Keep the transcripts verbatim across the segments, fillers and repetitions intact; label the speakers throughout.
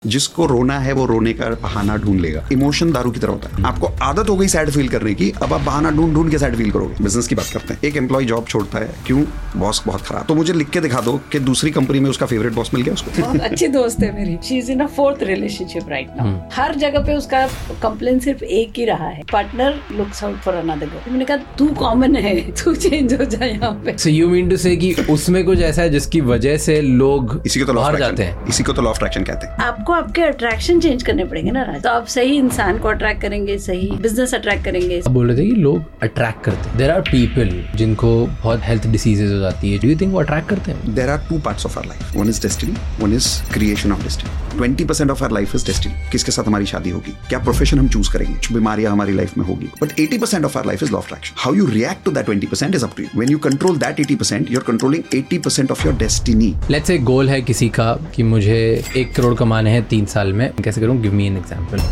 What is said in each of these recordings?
Speaker 1: जिसको रोना है वो रोने का बहाना ढूंढ लेगा। इमोशन दारू की तरह होता है। आपको आदत हो गई सैड फील करने की, अब आप बहाना ढूंढ ढूंढ के सैड फील करोगे। बिजनेस की बात करते हैं, एक एम्प्लॉय जॉब छोड़ता है, क्यों? बॉस बहुत खराब। तो मुझे लिख के दिखा दो कि दूसरी कंपनी में उसका फेवरेट बॉस मिल गया उसको।
Speaker 2: बहुत अच्छी दोस्त है मेरी, she is in a fourth relationship right now. हर जगह पे उसका कंप्लेन सिर्फ एक ही रहा है, partner looks out for another girl. मैंने कहा तू कॉमन है, तू चेंज हो जाए यहाँ पे।
Speaker 3: सो यू मीन टू से कि उसमें कुछ ऐसा है जिसकी वजह से लोग
Speaker 1: इसी को तो लॉ
Speaker 3: बाहर
Speaker 1: ऑफ
Speaker 3: जाते हैं।
Speaker 1: इसी को तो लॉ ऑफ अट्रैक्शन कहते हैं।
Speaker 2: आपको आपके अट्रैक्शन चेंज करने पड़ेंगे ना राज। तो आप सही इंसान को अट्रैक्ट करेंगे, सही बिजनेस अट्रैक्ट करेंगे।
Speaker 3: आप बोल रहे थे कि लोग अट्रैक्ट करते हैं। देयर आर पीपल जिनको बहुत हेल्थ डिसीजेज हो जाती है, डू यू थिंक वो अट्रैक्ट करते हैं?
Speaker 1: There are two parts of our life, one is destiny, one is creation of destiny. Twenty percent of our life is destiny, किसके साथ हमारी शादी होगी, क्या प्रोफेशन हम चूज करेंगे, कुछ बीमारियां हमारी लाइफ में होगी। But eighty percent of our life is law of attraction. How you react to that twenty percent is up to you. When you control that eighty percent, you are controlling eighty percent of your destiny.
Speaker 3: Let's say goal है किसी का कि मुझे एक करोड़ कमाने हैं तीन साल में, कैसे करूं? Give me an example.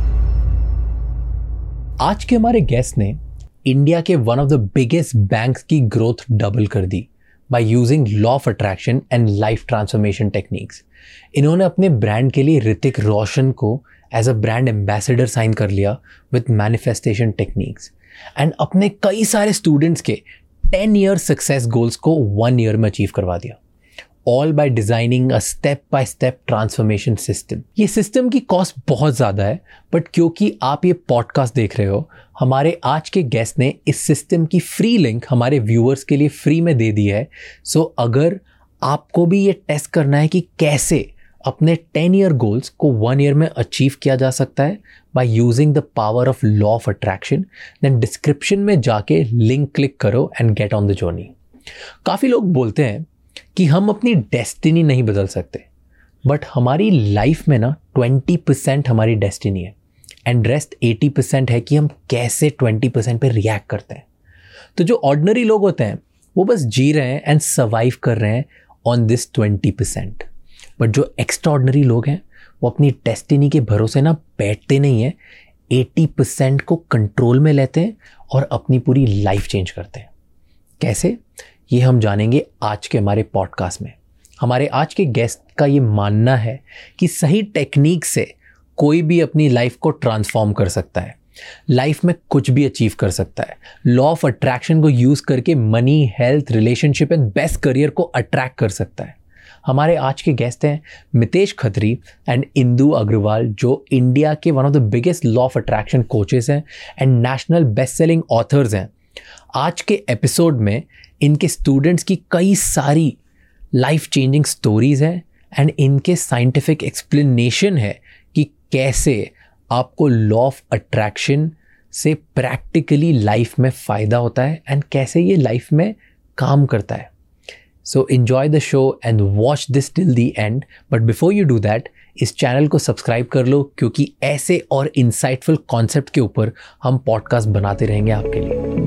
Speaker 3: आज के हमारे गेस्ट ने इंडिया के one of the biggest banks की ग्रोथ डबल कर दी by using law of attraction and life transformation techniques. इन्होंने अपने ब्रांड के लिए ऋतिक रोशन को as a brand ambassador sign कर लिया विद मैनिफेस्टेशन टेक्निक्स, एंड अपने कई सारे स्टूडेंट्स के टेन ईयर सक्सेस गोल्स को वन ईयर में अचीव करवा दिया, all by designing a step by step transformation system. ये सिस्टम की कॉस्ट बहुत ज़्यादा है, बट क्योंकि आप ये पॉडकास्ट देख रहे हो, हमारे आज के गेस्ट ने इस सिस्टम की फ्री लिंक हमारे व्यूअर्स के लिए फ्री में दे दी है। सो so, अगर आपको भी ये टेस्ट करना है कि कैसे अपने टेन ईयर गोल्स को वन ईयर में अचीव किया जा सकता है by using the power of law of attraction, then description में जाके लिंक क्लिक करो and get on the journey. काफ़ी लोग बोलते हैं कि हम अपनी डेस्टिनी नहीं बदल सकते, बट हमारी लाइफ में ना ट्वेंटी परसेंट हमारी डेस्टिनी है एंड रेस्ट एटी परसेंट है कि हम कैसे ट्वेंटी परसेंट पे रिएक्ट करते हैं। तो जो ऑर्डिनरी लोग होते हैं वो बस जी रहे हैं एंड सर्वाइव कर रहे हैं on this twenty percent, but जो एक्स्ट्रा ऑर्डिनरी लोग हैं वो अपनी डेस्टिनी के भरोसे ना बैठते नहीं हैं, एटी परसेंट को कंट्रोल में लेते हैं और अपनी पूरी लाइफ चेंज करते हैं। कैसे, ये हम जानेंगे आज के हमारे पॉडकास्ट में। हमारे आज के गेस्ट का ये मानना है कि सही टेक्निक से कोई भी अपनी लाइफ को ट्रांसफॉर्म कर सकता है, लाइफ में कुछ भी अचीव कर सकता है। लॉ ऑफ अट्रैक्शन को यूज़ करके money, health, relationship and best career को अट्रैक्ट कर सकता है। हमारे आज के गेस्ट हैं मितेश खत्री एंड इंदु अग्रवाल, जो इंडिया के one of the biggest law of attraction coaches हैं and national best selling authors हैं। आज के एपिसोड में इनके स्टूडेंट्स की कई सारी लाइफ चेंजिंग स्टोरीज हैं एंड इनके साइंटिफिक एक्सप्लेनेशन है कि कैसे आपको लॉ ऑफ अट्रैक्शन से प्रैक्टिकली लाइफ में फ़ायदा होता है एंड कैसे ये लाइफ में काम करता है। So enjoy the show and watch this till the end, but before you do that इस चैनल को सब्सक्राइब कर लो, क्योंकि ऐसे और इंसाइटफुल कॉन्सेप्ट के ऊपर हम पॉडकास्ट बनाते रहेंगे आपके लिए।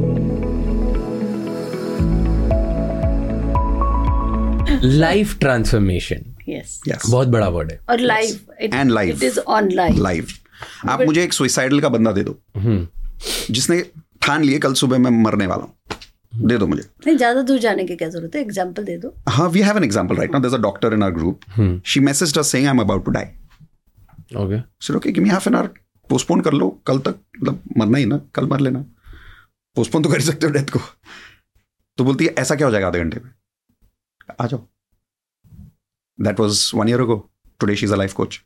Speaker 3: लाइफ ट्रांसफॉर्मेशन,
Speaker 2: यस,
Speaker 1: बहुत
Speaker 3: बड़ा वर्ड है।
Speaker 2: और life
Speaker 1: and life,
Speaker 2: it is on life.
Speaker 1: Life आप मुझे एक सुइसाइडल का बंदा दे दो जिसने ठान लिए कल सुबह मैं मरने वाला हूँ, दे दो मुझे।
Speaker 2: नहीं, ज्यादा दूर जाने की क्या जरूरत है, एग्जांपल दे दो।
Speaker 1: हाँ, we have an example right now. There is a doctor in our group, she messaged us saying I am about to die.
Speaker 3: Okay,
Speaker 1: sir okay, give me half an hour, postpone कर लो कल तक, मतलब मरना ही ना, कल मर लेना, पोस्टपोन तो कर सकते हो डेथ को। तो बोलती है ऐसा क्या हो जाएगा आधे घंटे में, आ जाओ। That was one year ago, today she is a life coach.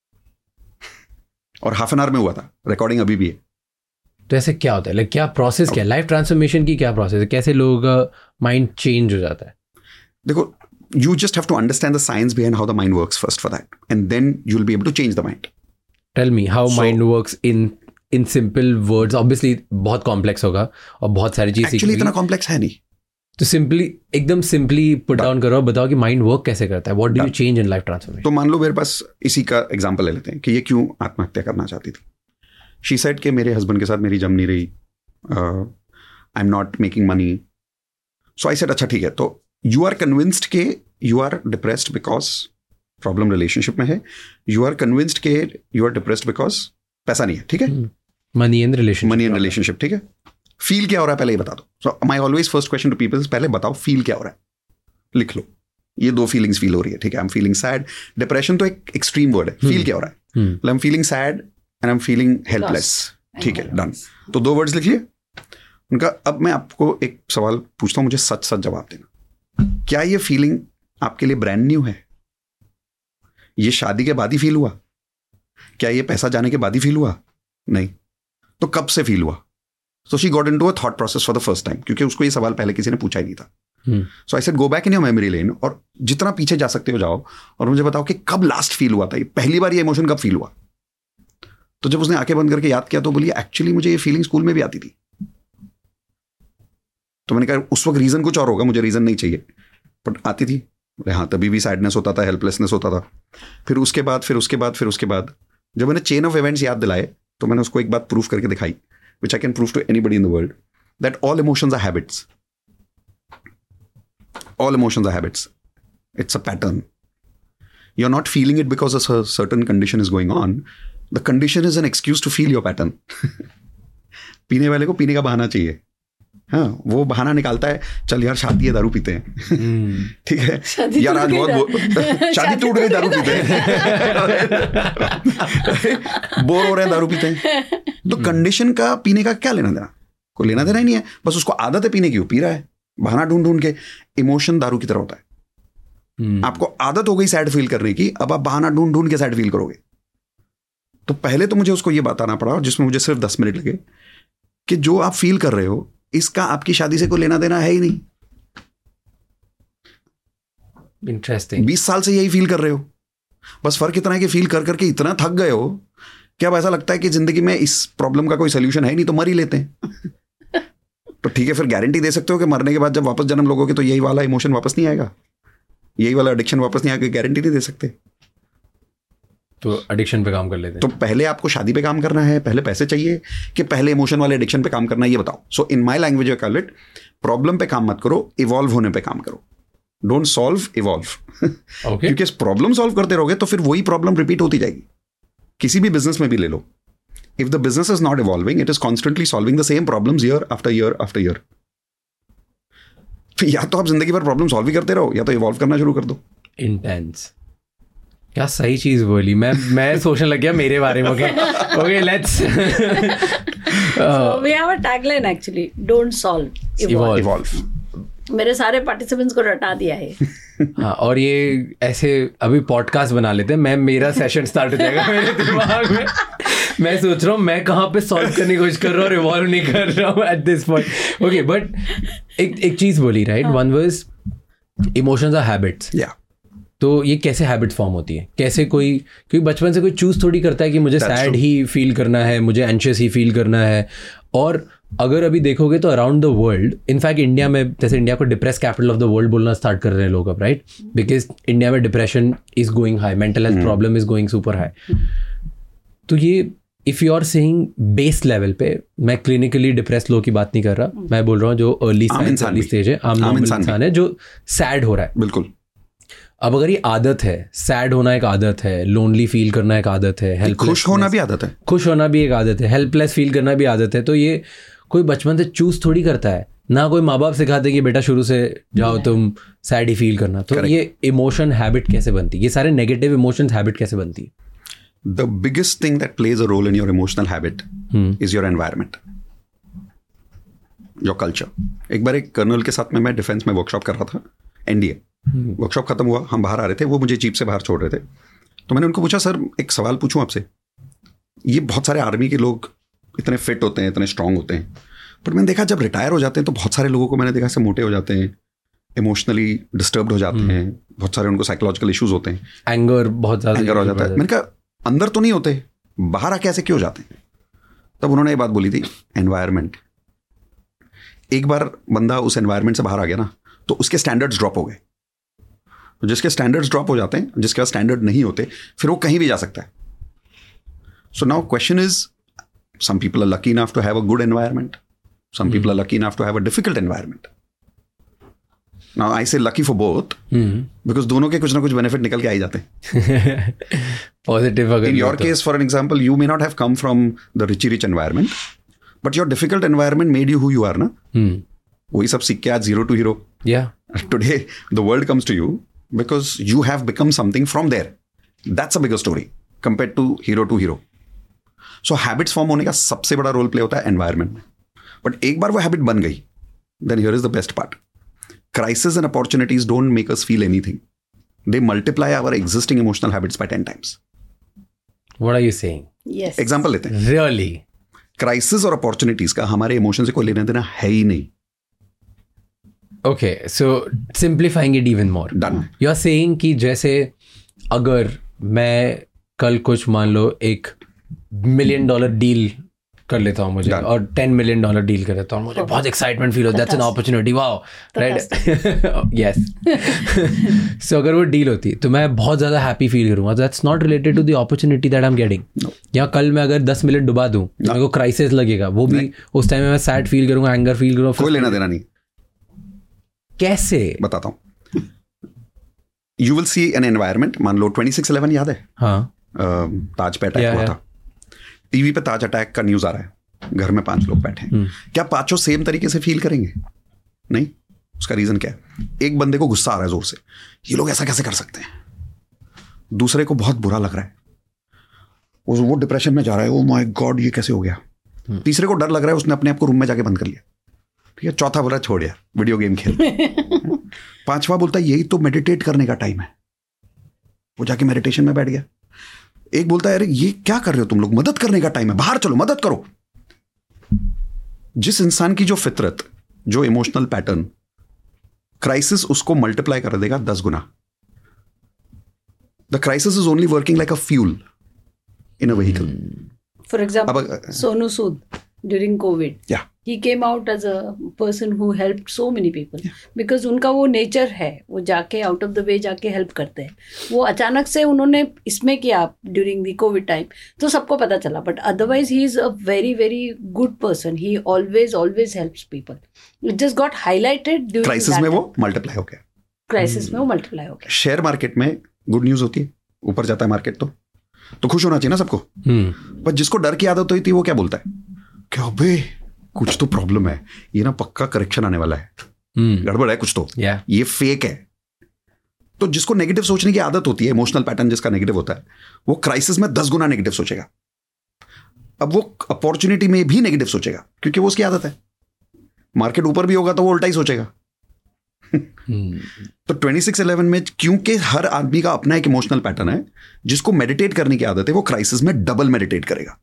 Speaker 1: और हाफ एन आवर में हुआ था, रिकॉर्डिंग अभी भी है।
Speaker 3: तो ऐसे क्या होता है, लाइक क्या प्रोसेस, क्या लाइफ ट्रांसफॉर्मेशन की क्या प्रोसेस है, कैसे लोगों का माइंड चेंज हो जाता है?
Speaker 1: देखो, you just have to understand the science behind how the mind works first for that, and then you'll be able to change the mind.
Speaker 3: Tell me how
Speaker 1: So-
Speaker 3: mind works in in simple words. Obviously बहुत complex होगा और बहुत सारी चीज़
Speaker 1: Actually इतना complex है नहीं।
Speaker 3: तो simply, एकदम सिंपली पुट डाउन करो, बताओ कि माइंड वर्क कैसे करता है, what do you change in life transformation.
Speaker 1: तो मान लो मेरे पास इसी का एग्जांपल ले लेते हैं कि ये क्यों आत्महत्या करना चाहती थी। शी सेड कि मेरे हस्बैंड के साथ मेरी जम नहीं रही, I am not making money. So I said अच्छा ठीक है, तो यू आर कन्विंस्ड के you are depressed because problem relationship में है, यू आर कन्विंस्ड के यू आर डिप्रेस्ड बिकॉज पैसा नहीं है, ठीक है,
Speaker 3: money and relationship,
Speaker 1: money and relationship, ठीक है। फील क्या हो रहा है पहले ही बता दो। So my always first question to people, पहले बताओ फील क्या हो रहा है, लिख लो। ये दो फीलिंग्स फील हो रही है, ठीक है, I am feeling sad. Depression तो एक एक्सट्रीम वर्ड है. फील क्या हो रहा है? I am feeling sad and I am feeling helpless. ठीक है, डन. तो दो वर्ड्स लिखिए उनका. अब मैं आपको एक सवाल पूछता हूं, मुझे सच सच जवाब देना. क्या ये फीलिंग आपके लिए ब्रांड न्यू है? ये शादी के बाद ही फील हुआ? क्या ये पैसा जाने के बाद ही फील हुआ? नहीं. तो कब से फील हुआ? So she got into a thought process for the first time, क्योंकि उसको ये सवाल पहले किसी ने पूछा ही नहीं था. So I said go back in your memory lane, और जितना पीछे जा सकते हो जाओ और मुझे बताओ कि कब लास्ट फील हुआ था, ये पहली बार ये इमोशन कब फील हुआ. तो जब उसने आंखें बंद करके याद किया तो बोली एक्चुअली मुझे ये फीलिंग स्कूल में भी आती थी. तो मैंने कहा उस वक्त रीजन कुछ और होगा, मुझे रीजन नहीं चाहिए, बट आती थी. बोले हाँ, तभी भी सैडनेस होता था, हेल्पलेसनेस होता था. फिर उसके बाद फिर उसके बाद फिर उसके बाद जब मैंने चेन ऑफ इवेंट्स याद दिलाए तो मैंने उसको एक बात प्रूफ करके दिखाई, which I can prove to anybody in the world, that all emotions are habits. All emotions are habits. It's a pattern. You're not feeling it because a certain condition is going on. The condition is an excuse to feel your pattern. पीने वाले को पीने का बहाना चाहिए. हाँ, वो बहाना निकालता है, चल यार शादी है, दारू पीते हैं. ठीक है यार, आज बहुत शादी टूट गई, दारू पीते हैं. बोर हो रहे हैं, दारू पीते हैं. तो कंडीशन का पीने का क्या लेना देना? कोई लेना देना ही नहीं है. बस उसको आदत है पीने की, वो पी रहा है बहाना ढूंढ ढूंढ के. इमोशन दारू की तरह होता है. आपको आदत हो गई सैड फील करने की, अब आप बहाना ढूंढ ढूंढ के सैड फील करोगे. तो पहले तो मुझे उसको ये बताना पड़ा, जिसमें मुझे सिर्फ दस मिनट लगे, कि जो आप फील कर रहे हो इसका आपकी शादी से कोई लेना देना है ही नहीं.
Speaker 3: इंटरेस्टिंग.
Speaker 1: बीस साल से यही फील कर रहे हो, बस फर्क इतना है कि फील कर करके इतना थक गए हो कि अब ऐसा लगता है कि जिंदगी में इस प्रॉब्लम का कोई सोल्यूशन है नहीं, तो मर ही लेते हैं. तो ठीक है, फिर गारंटी दे सकते हो कि मरने के बाद जब वापस जन्म लोगोगे तो यही वाला इमोशन वापस नहीं आएगा, यही वाला एडिक्शन वापस नहीं आएगा? गारंटी नहीं दे सकते.
Speaker 3: तो एडिक्शन पे काम कर लेते हैं.
Speaker 1: तो पहले आपको शादी पे काम करना है, पहले पैसे चाहिए, कि पहले इमोशन वाले एडिक्शन पे काम करना है, ये बताओ. So in my language I call it, problem पे काम मत करो, इवॉल्व होने पे काम करो. Don't solve, evolve. क्योंकि प्रॉब्लम सॉल्व करते रहोगे तो फिर वही प्रॉब्लम रिपीट होती जाएगी. किसी भी बिजनेस में भी ले लो, if the business is not evolving, it is constantly solving the same problems year after year after year. या तो आप जिंदगी भर प्रॉब्लम सॉल्व ही करते रहो, या तो इवॉल्व करना शुरू कर दो.
Speaker 3: इंटेंस. क्या सही चीज बोली. मैं मैं सोचने लग गया मेरे बारे में. Okay okay let's.
Speaker 2: We have a tagline actually, don't solve,
Speaker 1: evolve.
Speaker 2: मेरे सारे पार्टिसिपेंट्स को रटा दिया है.
Speaker 3: हाँ, और ये ऐसे अभी पॉडकास्ट बना लेते हैं. मैं मेरा सेशन स्टार्ट हो जाएगा मेरे दिमाग में. मैं सोच रहा हूँ मैं कहाँ पे सॉल्व करने की कोशिश कर रहा हूँ और इवॉल्व नहीं कर रहा हूँ at this point. Okay, but एक एक चीज बोली, right? One was emotions are habits.
Speaker 1: या
Speaker 3: तो ये कैसे हैबिट फॉर्म होती है? कैसे कोई, क्योंकि बचपन से कोई चूज थोड़ी करता है कि मुझे सैड ही फील करना है, मुझे एंशियस ही फील करना है. और अगर अभी देखोगे तो around the world, in fact India में, जैसे इंडिया को depress capital of the world बोलना स्टार्ट कर रहे हैं लोग अब, राइट? बिकॉज इंडिया में depression is going high, mental health problem is going super high. तो ये if you are saying base level पे, मैं क्लिनिकली डिप्रेस लोग की बात नहीं कर रहा, मैं बोल रहा हूँ जो अर्ली अर्ली स्टेज है, आम नॉर्मल इंसान है जो सैड हो रहा है.
Speaker 1: बिल्कुल.
Speaker 3: अब अगर ये आदत है, सैड होना एक आदत है, लोनली फील करना एक आदत है,
Speaker 1: खुश होना भी आदत है,
Speaker 3: खुश होना भी एक आदत है, हेल्पलेस फील करना भी आदत है. तो ये कोई बचपन से चूज थोड़ी करता है ना, कोई माँ बाप सिखाते कि बेटा शुरू से जाओ तुम सैड ही फील करना. तो ये इमोशन हैबिट कैसे बनती है? ये सारे नेगेटिव इमोशंस हैबिट कैसे बनती है?
Speaker 1: The biggest thing that plays a role in your emotional habit hmm. is your environment, your culture. एक बार एक कर्नल के साथ में मैं डिफेंस में वर्कशॉप कर रहा था, एनडीए. वर्कशॉप खत्म हुआ, हम बाहर आ रहे थे, वो मुझे जीप से बाहर छोड़ रहे थे. तो मैंने उनको पूछा, सर एक सवाल पूछूं आपसे, ये बहुत सारे आर्मी के लोग इतने फिट होते हैं, इतने स्ट्रांग होते हैं, बट मैंने देखा जब रिटायर हो जाते हैं तो बहुत सारे लोगों को मैंने देखा से मोटे हो जाते हैं, इमोशनली डिस्टर्ब्ड हो जाते हैं, बहुत सारे उनको साइकोलॉजिकल इश्यूज होते हैं,
Speaker 3: एंगर बहुत ज़्यादा
Speaker 1: एंगर हो जाता है. मैंने कहा अंदर तो नहीं होते, बाहर आके ऐसे क्यों जाते हैं? तब उन्होंने ये बात बोली थी, एनवायरनमेंट. एक बार बंदा उस एनवायरनमेंट से बाहर आ गया ना, तो उसके स्टैंडर्ड्स ड्रॉप हो गए. जिसके स्टैंडर्ड्स ड्रॉप हो जाते हैं, जिसके पास स्टैंडर्ड नहीं होते, फिर वो कहीं भी जा सकता है. So now question is, some people are lucky enough to have a good environment, some people are lucky enough to have a difficult environment. Now I say lucky for both, because दोनों के कुछ ना कुछ benefit निकल के आ ही जाते हैं.
Speaker 3: Positive.
Speaker 1: In your case for an example, you may not have come from the richie rich environment, but your difficult environment made you who you are ना. वही सब सीख के आज जीरो टू हीरो.
Speaker 3: या
Speaker 1: today the world comes to you because you have become something from there. That's a bigger story compare to hero to hero. So habits form होने का सबसे बड़ा रोल प्ले होता है एनवायरमेंट में. But एक बार वो हैबिट बन गई, then here is the best part. Crisis and opportunities don't make us feel anything. They multiply our existing emotional habits by ten times.
Speaker 3: What are you saying?
Speaker 2: Yes.
Speaker 1: Example लेते हैं.
Speaker 3: Really?
Speaker 1: Crisis और opportunities का हमारे emotion से कोई लेना देना है ही नहीं.
Speaker 3: Okay, so simplifying it even more.
Speaker 1: Done.
Speaker 3: You are saying कि जैसे अगर मैं कल कुछ मान लो एक मिलियन डॉलर डील कर लेता हूँ मुझे
Speaker 1: Done.
Speaker 3: और टेन मिलियन डॉलर डील कर लेता हूँ, मुझे बहुत एक्साइटमेंट फील होता है. That's an opportunity. Wow, right? Yes. So अगर वो डील होती तो मैं बहुत ज़्यादा हैप्पी फील करूँगा. That's not related to the opportunity that I am getting. या कल मैं अगर दस मिलियन डुबा दूँ तो मेरे को क्राइसिस लगेगा, वो भी उस टाइम में मैं सैड फील करूँगा, एंगर फील करूँगा.
Speaker 1: कोई लेना देना नहीं.
Speaker 3: कैसे?
Speaker 1: बताता हूँ. You will see an environment. मान लो ट्वेंटी सिक्स इलेवन याद है?
Speaker 3: हाँ.
Speaker 1: ताज पे अटैक
Speaker 3: Yeah,
Speaker 1: हुआ
Speaker 3: yeah.
Speaker 1: था. टीवी पे ताज अटैक का न्यूज आ रहा है, घर में पांच लोग बैठे हैं. क्या पांचों सेम तरीके से फील करेंगे? नहीं. उसका रीजन क्या है? एक बंदे को गुस्सा आ रहा है जोर से, ये लोग ऐसा कैसे कर सकते हैं. दूसरे को बहुत बुरा लग रहा है, वो वो डिप्रेशन में जा रहा है, ओ माय गॉड ये कैसे हो गया. तीसरे को डर लग रहा है, उसने अपने आप को रूम में जाके बंद कर लिया. ठीक है. चौथा बोला छोड़ यार वीडियो गेम खेल. पांचवा बोलता है यही तो मेडिटेट करने का टाइम है, वो जाके मेडिटेशन में बैठ गया. एक बोलता है अरे ये क्या कर रहे हो तुम लोग, मदद करने का टाइम है, बाहर चलो मदद करो. जिस इंसान की जो फितरत, जो इमोशनल पैटर्न, क्राइसिस उसको मल्टीप्लाई कर देगा दस गुना. The crisis is only working like a fuel in a vehicle.
Speaker 2: For example,
Speaker 1: अब-
Speaker 2: Sonu Sood during COVID.
Speaker 1: Yeah.
Speaker 2: He came out as a person who helped so many people. Because उनका वो nature है, वो जाके out of the way जाके help करते हैं. वो अचानक से उन्होंने इसमें किया ड्यूरिंग द कोविड टाइम, तो सबको पता चला. But otherwise he is a very very good person. He always always helps people. It just got highlighted during
Speaker 1: crisis में वो मल्टीप्लाई हो गया.
Speaker 2: क्राइसिस में वो मल्टीप्लाई हो गया.
Speaker 1: शेयर मार्केट में गुड न्यूज होती है, ऊपर जाता है मार्केट तो तो खुश होना चाहिए ना सबको. पर जिसको डर की आदत हुई थी वो क्या बोलता है, क्या बे कुछ तो प्रॉब्लम है, ये ना पक्का करेक्शन आने वाला है, गड़बड़ है कुछ तो,
Speaker 3: Yeah.
Speaker 1: ये फेक है. तो जिसको नेगेटिव सोचने की आदत होती है, इमोशनल पैटर्न जिसका नेगेटिव होता है, वो क्राइसिस में दस गुना नेगेटिव सोचेगा. अब वो अपॉर्चुनिटी में भी नेगेटिव सोचेगा क्योंकि वो उसकी आदत है. मार्केट ऊपर भी होगा तो वो उल्टा ही सोचेगा. तो ट्वेंटी सिक्स इलेवन में क्योंकि हर आदमी का अपना एक इमोशनल पैटर्न है, जिसको मेडिटेट करने की आदत है वो क्राइसिस में डबल मेडिटेट करेगा.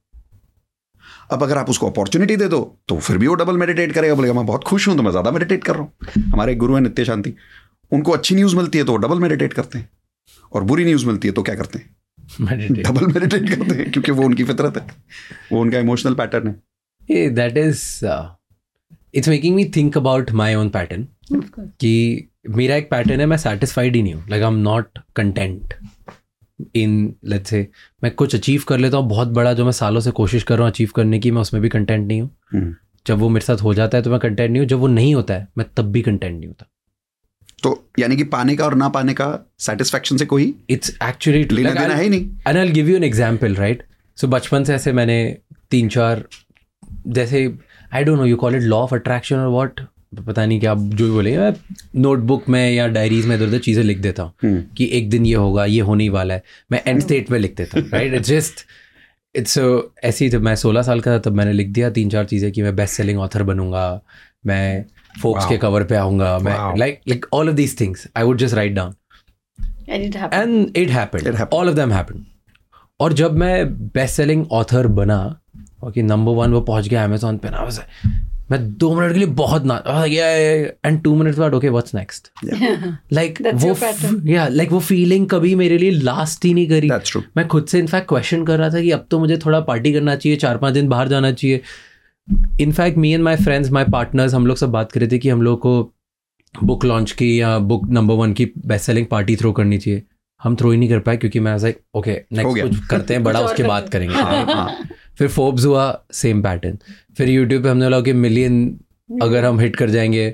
Speaker 1: अब अगर आप उसको अपॉर्चुनिटी दे दो तो फिर भी वो डबल मेडिटेट करेगा, बोलेगा मैं बहुत खुश हूं तो मैं ज्यादा मेडिटेट कर रहा हूं. हमारे एक गुरु है नित्य शांति, उनको अच्छी न्यूज मिलती है तो वो डबल मेडिटेट करते हैं, और बुरी न्यूज मिलती है तो क्या करते हैं, डबल मेडिटेट करते हैं, क्योंकि वो उनकी फितरत है, वो उनका इमोशनल पैटर्न है.
Speaker 3: Hey, that is uh, it's making me think about my own pattern. कि मेरा एक पैटर्न है, मैं सेटिस्फाइड ही नहीं हूँ. Like I am not content in, let's say मैं कुछ अचीव कर लेता हूँ बहुत बड़ा, जो मैं सालों से कोशिश कर रहा हूँ अचीव करने की, मैं उसमें भी कंटेंट नहीं हूँ. जब वो मेरे साथ हो जाता है तो मैं कंटेंट नहीं हूँ, जब वो नहीं होता है मैं तब भी कंटेंट नहीं होता.
Speaker 1: तो यानी कि पाने का और ना पाने का सेटिस्फैक्शन से कोई
Speaker 3: इट्स एक्चुअली
Speaker 1: लेना देना है ही नहीं.
Speaker 3: And I will give you an example, right? So बचपन से ऐसे मैंने तीन चार, जैसे I don't know you call it law of attraction और व्हाट, पता नहीं क्या जो भी बोले, मैं नोटबुक में या डायरीज में इधर उधर चीज़ें लिख देता हूँ कि एक दिन ये होगा, ये होने ही वाला है. मैं एंड स्टेट में लिख देता हूँ, राइट? इट्स जस्ट इट्स ऐसे ही. जब मैं सोलह साल का था तब मैंने लिख दिया तीन चार चीज़ें कि मैं बेस्ट सेलिंग ऑथर बनूंगा, मैं फोक्स के कवर पे आऊँगा, मैं like like all of these things I would just write down.
Speaker 2: And it happened.
Speaker 3: And it happened, all of them happened. और जब मैं बेस्ट सेलिंग ऑथर बना, ओके नंबर वन वो पहुंच गया अमेजोन पे ना, मैं दो मिनट के लिए बहुत ना एंड टू मिनट्स बाद ओके व्हाट्स नेक्स्ट, लाइक वो या लाइक वो फीलिंग कभी मेरे लिए लास्ट ही नहीं करी. मैं खुद से इनफैक्ट क्वेश्चन कर रहा था कि अब तो मुझे थोड़ा पार्टी करना चाहिए, चार पांच दिन बाहर जाना चाहिए. In fact me and my friends, my partners, हम लोग सब बात कर रहे थे कि हम लोग को बुक लॉन्च की या बुक नंबर वन की बेस्ट सेलिंग पार्टी थ्रो करनी चाहिए. हम थ्रो ही नहीं कर पाए क्योंकि मैं लाइक ओके नेक्स्ट कुछ करते हैं बड़ा, उसके बाद करेंगे. फिर फोर्ब्स हुआ, सेम पैटर्न. फिर यूट्यूब पे हमने बोला कि मिलियन अगर हम हिट कर जाएंगे,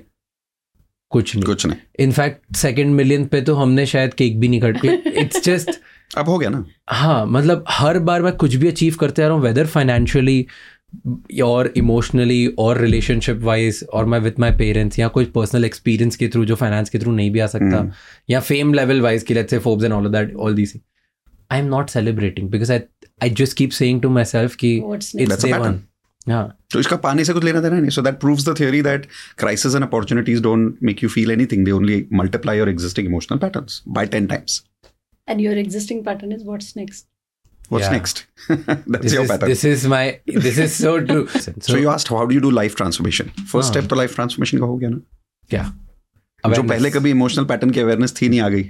Speaker 3: कुछ नहीं
Speaker 1: कुछ नहीं.
Speaker 3: इनफैक्ट सेकंड मिलियन पे तो हमने शायद केक भी नहीं कट. इट्स जस्ट
Speaker 1: अब हो गया ना.
Speaker 3: हाँ, मतलब हर बार मैं कुछ भी अचीव करते आ रहा हूँ, वेदर फाइनेंशियली, और इमोशनली और रिलेशनशिप वाइज और मैं विथ माई पेरेंट्स या कुछ पर्सनल एक्सपीरियंस के थ्रू जो फाइनेंस के थ्रू नहीं भी आ सकता
Speaker 1: Hmm.
Speaker 3: या फेम लेवल वाइज की let's say Forbes and all of that all these I am not celebrating because I I just keep saying to myself कि
Speaker 2: What's
Speaker 3: it's
Speaker 1: That's a
Speaker 3: day
Speaker 1: pattern.
Speaker 3: One. हाँ,
Speaker 1: तो इसका पाने से कुछ लेना देना नहीं. So that proves the theory that crisis and opportunities don't make you feel anything. They only multiply your existing emotional patterns by ten times.
Speaker 2: And your existing pattern is what's next.
Speaker 1: What's
Speaker 3: Yeah.
Speaker 1: next? That's
Speaker 3: this
Speaker 1: your
Speaker 3: is
Speaker 1: pattern.
Speaker 3: this is my this is so true.
Speaker 1: So, you asked how do you do life transformation? First
Speaker 3: हाँ.
Speaker 1: step तो life transformation का हो गया ना.
Speaker 3: क्या
Speaker 1: जो
Speaker 3: Awareness.
Speaker 1: पहले कभी इमोशनल पैटर्न की अवेयरनेस थी नहीं, आ गई.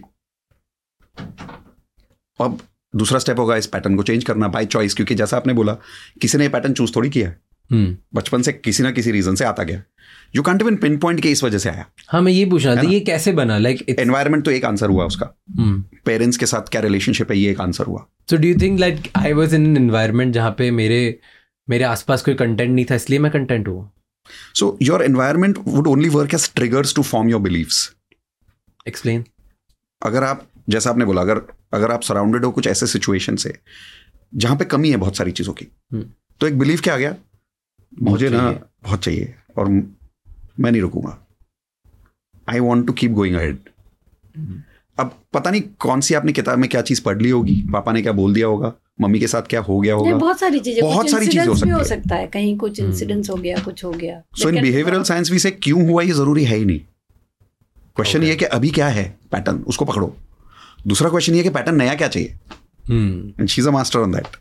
Speaker 1: अब दूसरा स्टेप होगा इस पैटर्न को चेंज करना बाय चॉइस, क्योंकि जैसा आपने बोला किसी ने ये पैटर्न चूज थोड़ी किया है.
Speaker 3: हम्म.
Speaker 1: बचपन से किसी ना किसी रीजन से आता गया. You can't even pinpoint के इस वजह से आया.
Speaker 3: हाँ, मैं ये पूछ रहा
Speaker 1: है
Speaker 3: था
Speaker 1: ना?
Speaker 3: ये कैसे बना लाइक
Speaker 1: एनवायरमेंट तो एक आंसर हुआ उसका. पेरेंट्स के साथ क्या रिलेशनशिप है ये एक आंसर हुआ.
Speaker 3: So do you think like I was in an environment जहाँ पे मेरे मेरे आसपास कोई कंटेंट नहीं था इसलिए मैं कंटेंट हुआ.
Speaker 1: So your environment would only work as triggers to form your beliefs.
Speaker 3: Explain.
Speaker 1: अगर आप, जैसा आपने बोला, अगर अगर आप सराउंडेड हो कुछ ऐसे सिचुएशन से जहां पे कमी है बहुत सारी चीजों की,
Speaker 3: हम्म.
Speaker 1: तो एक बिलीव क्या आ गया, मुझे ना
Speaker 3: चाहिए.
Speaker 1: बहुत चाहिए और मैं नहीं रुकूंगा. I want to keep going ahead. अब पता नहीं कौन सी आपने किताब में क्या चीज पढ़ ली होगी, पापा ने क्या बोल दिया होगा, मम्मी के साथ क्या हो गया
Speaker 2: नहीं,
Speaker 1: होगा.
Speaker 2: बहुत सारी चीजें,
Speaker 1: बहुत
Speaker 2: कुछ
Speaker 1: सारी चीजें हो
Speaker 2: incidents भी
Speaker 1: सकती
Speaker 2: हो
Speaker 1: है.
Speaker 2: सकता है, कहीं कुछ इंसिडेंट्स हो गया, कुछ हो गया.
Speaker 1: सो इन बिहेवियरल साइंस भी से क्यों हुआ ये जरूरी है ही नहीं. Question
Speaker 3: Okay.
Speaker 1: ये कि अभी क्या है पैटर्न, उसको पकड़ो. दूसरा क्वेश्चन ये कि पैटर्न नया क्या चाहिए. And she is a master on that.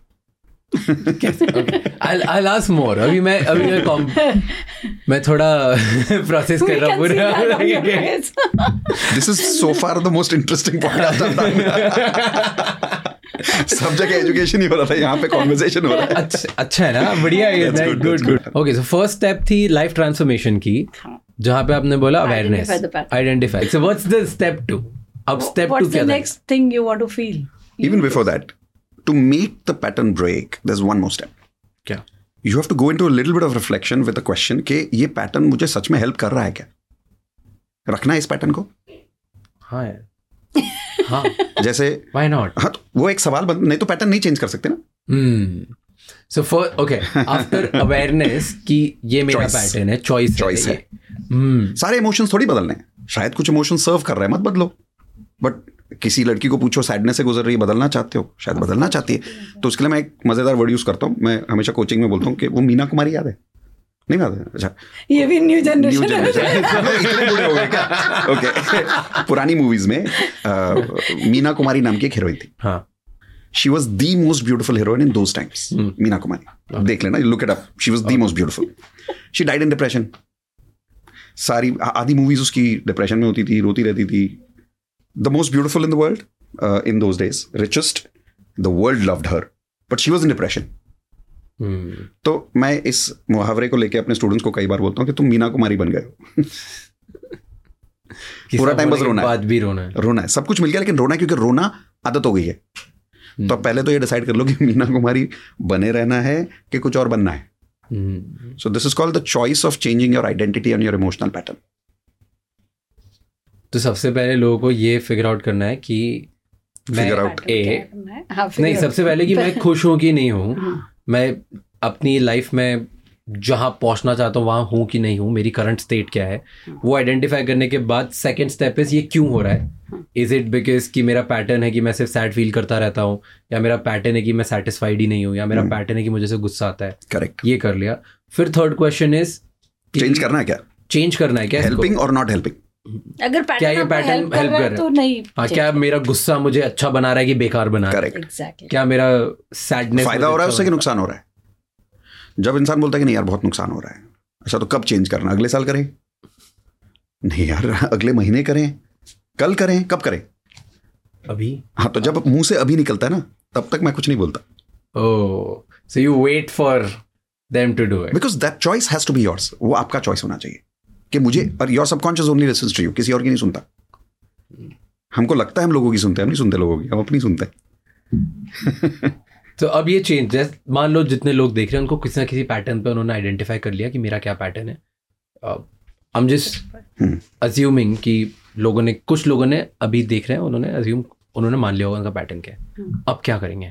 Speaker 3: I'll I'll ask more. अभी मैं अभी मैं कॉम मैं थोड़ा प्रोसेस कर रहा हूँ पूरा.
Speaker 1: This is so far the most interesting podcast I've done. सब जगह एजुकेशन ही हो रहा था, यहाँ पे कॉन्वर्सेशन हो रहा है.
Speaker 3: अच्छा अच्छा है ना, बढ़िया है.
Speaker 1: That's good,
Speaker 3: good
Speaker 1: that's
Speaker 3: good.
Speaker 1: good.
Speaker 3: Okay, so first step थी लाइफ ट्रांसफॉर्मेशन की, जहाँ पे आपने बोला awareness,
Speaker 2: Identify the pattern.
Speaker 3: Identify. So what's the step two? अब स्टेप टू
Speaker 2: What's
Speaker 3: क्या
Speaker 2: the
Speaker 3: था?
Speaker 2: next thing you want to feel?
Speaker 1: Even before that, to make the pattern break, there's one more step.
Speaker 3: क्या?
Speaker 1: You have to go into a little bit of reflection with the question कि ये pattern मुझे सच में help कर रहा है क्या. रखना है इस पैटर्न को.
Speaker 3: हाँ यार. हाँ,
Speaker 1: जैसे
Speaker 3: व्हाई नॉट?
Speaker 1: हाँ, तो वो एक सवाल बन, नहीं तो पैटर्न नहीं चेंज कर सकते ना.
Speaker 3: Hmm. So for okay, after awareness कि ये मेरा
Speaker 1: Choice.
Speaker 3: पैटर्न है, चॉइस
Speaker 1: Choice है.
Speaker 3: हम्म.
Speaker 1: सारे इमोशंस थोड़ी बदलने हैं. शायद कुछ इमोशन सर्व कर रहे हैं, मत बदलो. बट किसी लड़की को पूछो सैडनेस से गुजर रही है, बदलना चाहते हो, शायद बदलना चाहती है. तो उसके लिए मैं एक मजेदार वर्ड यूज करता हूँ. मैं हमेशा कोचिंग में बोलता हूँ कि वो मीना कुमारी याद है, नहीं याद है? अच्छा,
Speaker 2: ये भी न्यू
Speaker 1: न्यू
Speaker 2: जनरेशन
Speaker 1: जनरेशन. इतने बूढ़े हो गए क्या? ओके. पुरानी मूवीज में अ, मीना कुमारी नाम की एक हीरोइन थी.
Speaker 3: हाँ.
Speaker 1: She was the most beautiful heroine in those times. Meena Kumari, देख लेना, look it up. She was the most beautiful. She died in depression. सारी आधी मूवीज उसकी डिप्रेशन में होती थी, रोती रहती थी. The most beautiful in the world in those days, richest, the world loved her, but she was in depression.
Speaker 3: Hmm.
Speaker 1: तो मैं इस मुहावरे को लेके अपने स्टूडेंट्स को कई बार बोलता हूँ कि तुम मीना कुमारी बन गए हो. पूरा टाइम बस रोना है.
Speaker 3: बाद भी रोना है.
Speaker 1: रोना है, सब कुछ मिल गया, लेकिन रोना है क्योंकि रोना आदत हो गई है. तो पहले तो ये डिसाइड कर लो कि मीना कुमारी बने रहना है कि कुछ और बनना है.
Speaker 3: Hmm.
Speaker 1: So this is called the choice of changing your identity and your emotional pattern.
Speaker 3: तो सबसे पहले लोगों को ये फिगर आउट करना है कि मैं
Speaker 1: Figure out.
Speaker 3: ए
Speaker 2: हाँ,
Speaker 3: नहीं, सबसे पहले कि मैं खुश हूँ कि नहीं हूँ, मैं अपनी लाइफ में जहाँ पहुँचना चाहता हूँ वहाँ हूँ कि नहीं हूँ, मेरी करंट स्टेट क्या है, वो आइडेंटिफाई करने के बाद सेकंड स्टेप इज ये क्यों हो रहा है. इज इट बिकॉज कि मेरा पैटर्न है कि मैं सिर्फ सैड फील करता रहता हूँ, या मेरा पैटर्न है कि मैं सेटिस्फाइड ही नहीं हूँ, या मेरा पैटर्न है कि मुझे से गुस्सा आता है.
Speaker 1: करेक्ट.
Speaker 3: ये कर लिया. फिर थर्ड क्वेश्चन इज
Speaker 1: चेंज करना है क्या?
Speaker 3: चेंज करना है क्या?
Speaker 1: हेल्पिंग और नॉट हेल्पिंग.
Speaker 2: अगर
Speaker 3: क्या ये
Speaker 2: पैटर्न
Speaker 3: pattern
Speaker 2: हेल्प कर
Speaker 3: help
Speaker 2: रहा
Speaker 3: कर
Speaker 2: है
Speaker 3: रहा
Speaker 2: तो
Speaker 3: है?
Speaker 2: नहीं.
Speaker 3: हाँ, क्या मेरा गुस्सा मुझे अच्छा बना रहा है कि बेकार बना रहा है?
Speaker 1: करेक्ट.
Speaker 2: एग्जैक्टली.
Speaker 3: क्या मेरा सैडनेस
Speaker 1: फायदा हो रहा है उससे कि नुकसान हो रहा है? जब इंसान बोलता है कि नहीं यार बहुत नुकसान हो रहा है, अच्छा तो कब चेंज करना? अगले साल करें? नहीं यार, अगले महीने करें, कल करें, कब करें?
Speaker 3: अभी.
Speaker 1: हाँ, तो जब मुंह से अभी निकलता है ना, तब तक मैं कुछ नहीं बोलता.
Speaker 3: Oh, so you wait for them to do it.
Speaker 1: Because that choice has to be yours. वो आपका चॉइस होना चाहिए कि मुझे, और your subconscious only listens to you, किसी और की नहीं सुनता. हमको लगता है हम लोगों की सुनते हैं, हम नहीं सुनते लोगों की, हम अपनी सुनते हैं.
Speaker 3: तो अब ये चेंज है, मान लो जितने लोग देख रहे हैं उनको किसी ना किसी पैटर्न पे उन्होंने आइडेंटिफाई कर लिया कि मेरा क्या पैटर्न है. आई एम जस्ट अज्यूमिंग कि लोगों ने, कुछ लोगों ने अभी देख रहे हैं, उन्होंने अज्यूम, उन्होंने मान लिया होगा उनका पैटर्न क्या है. अब क्या करेंगे?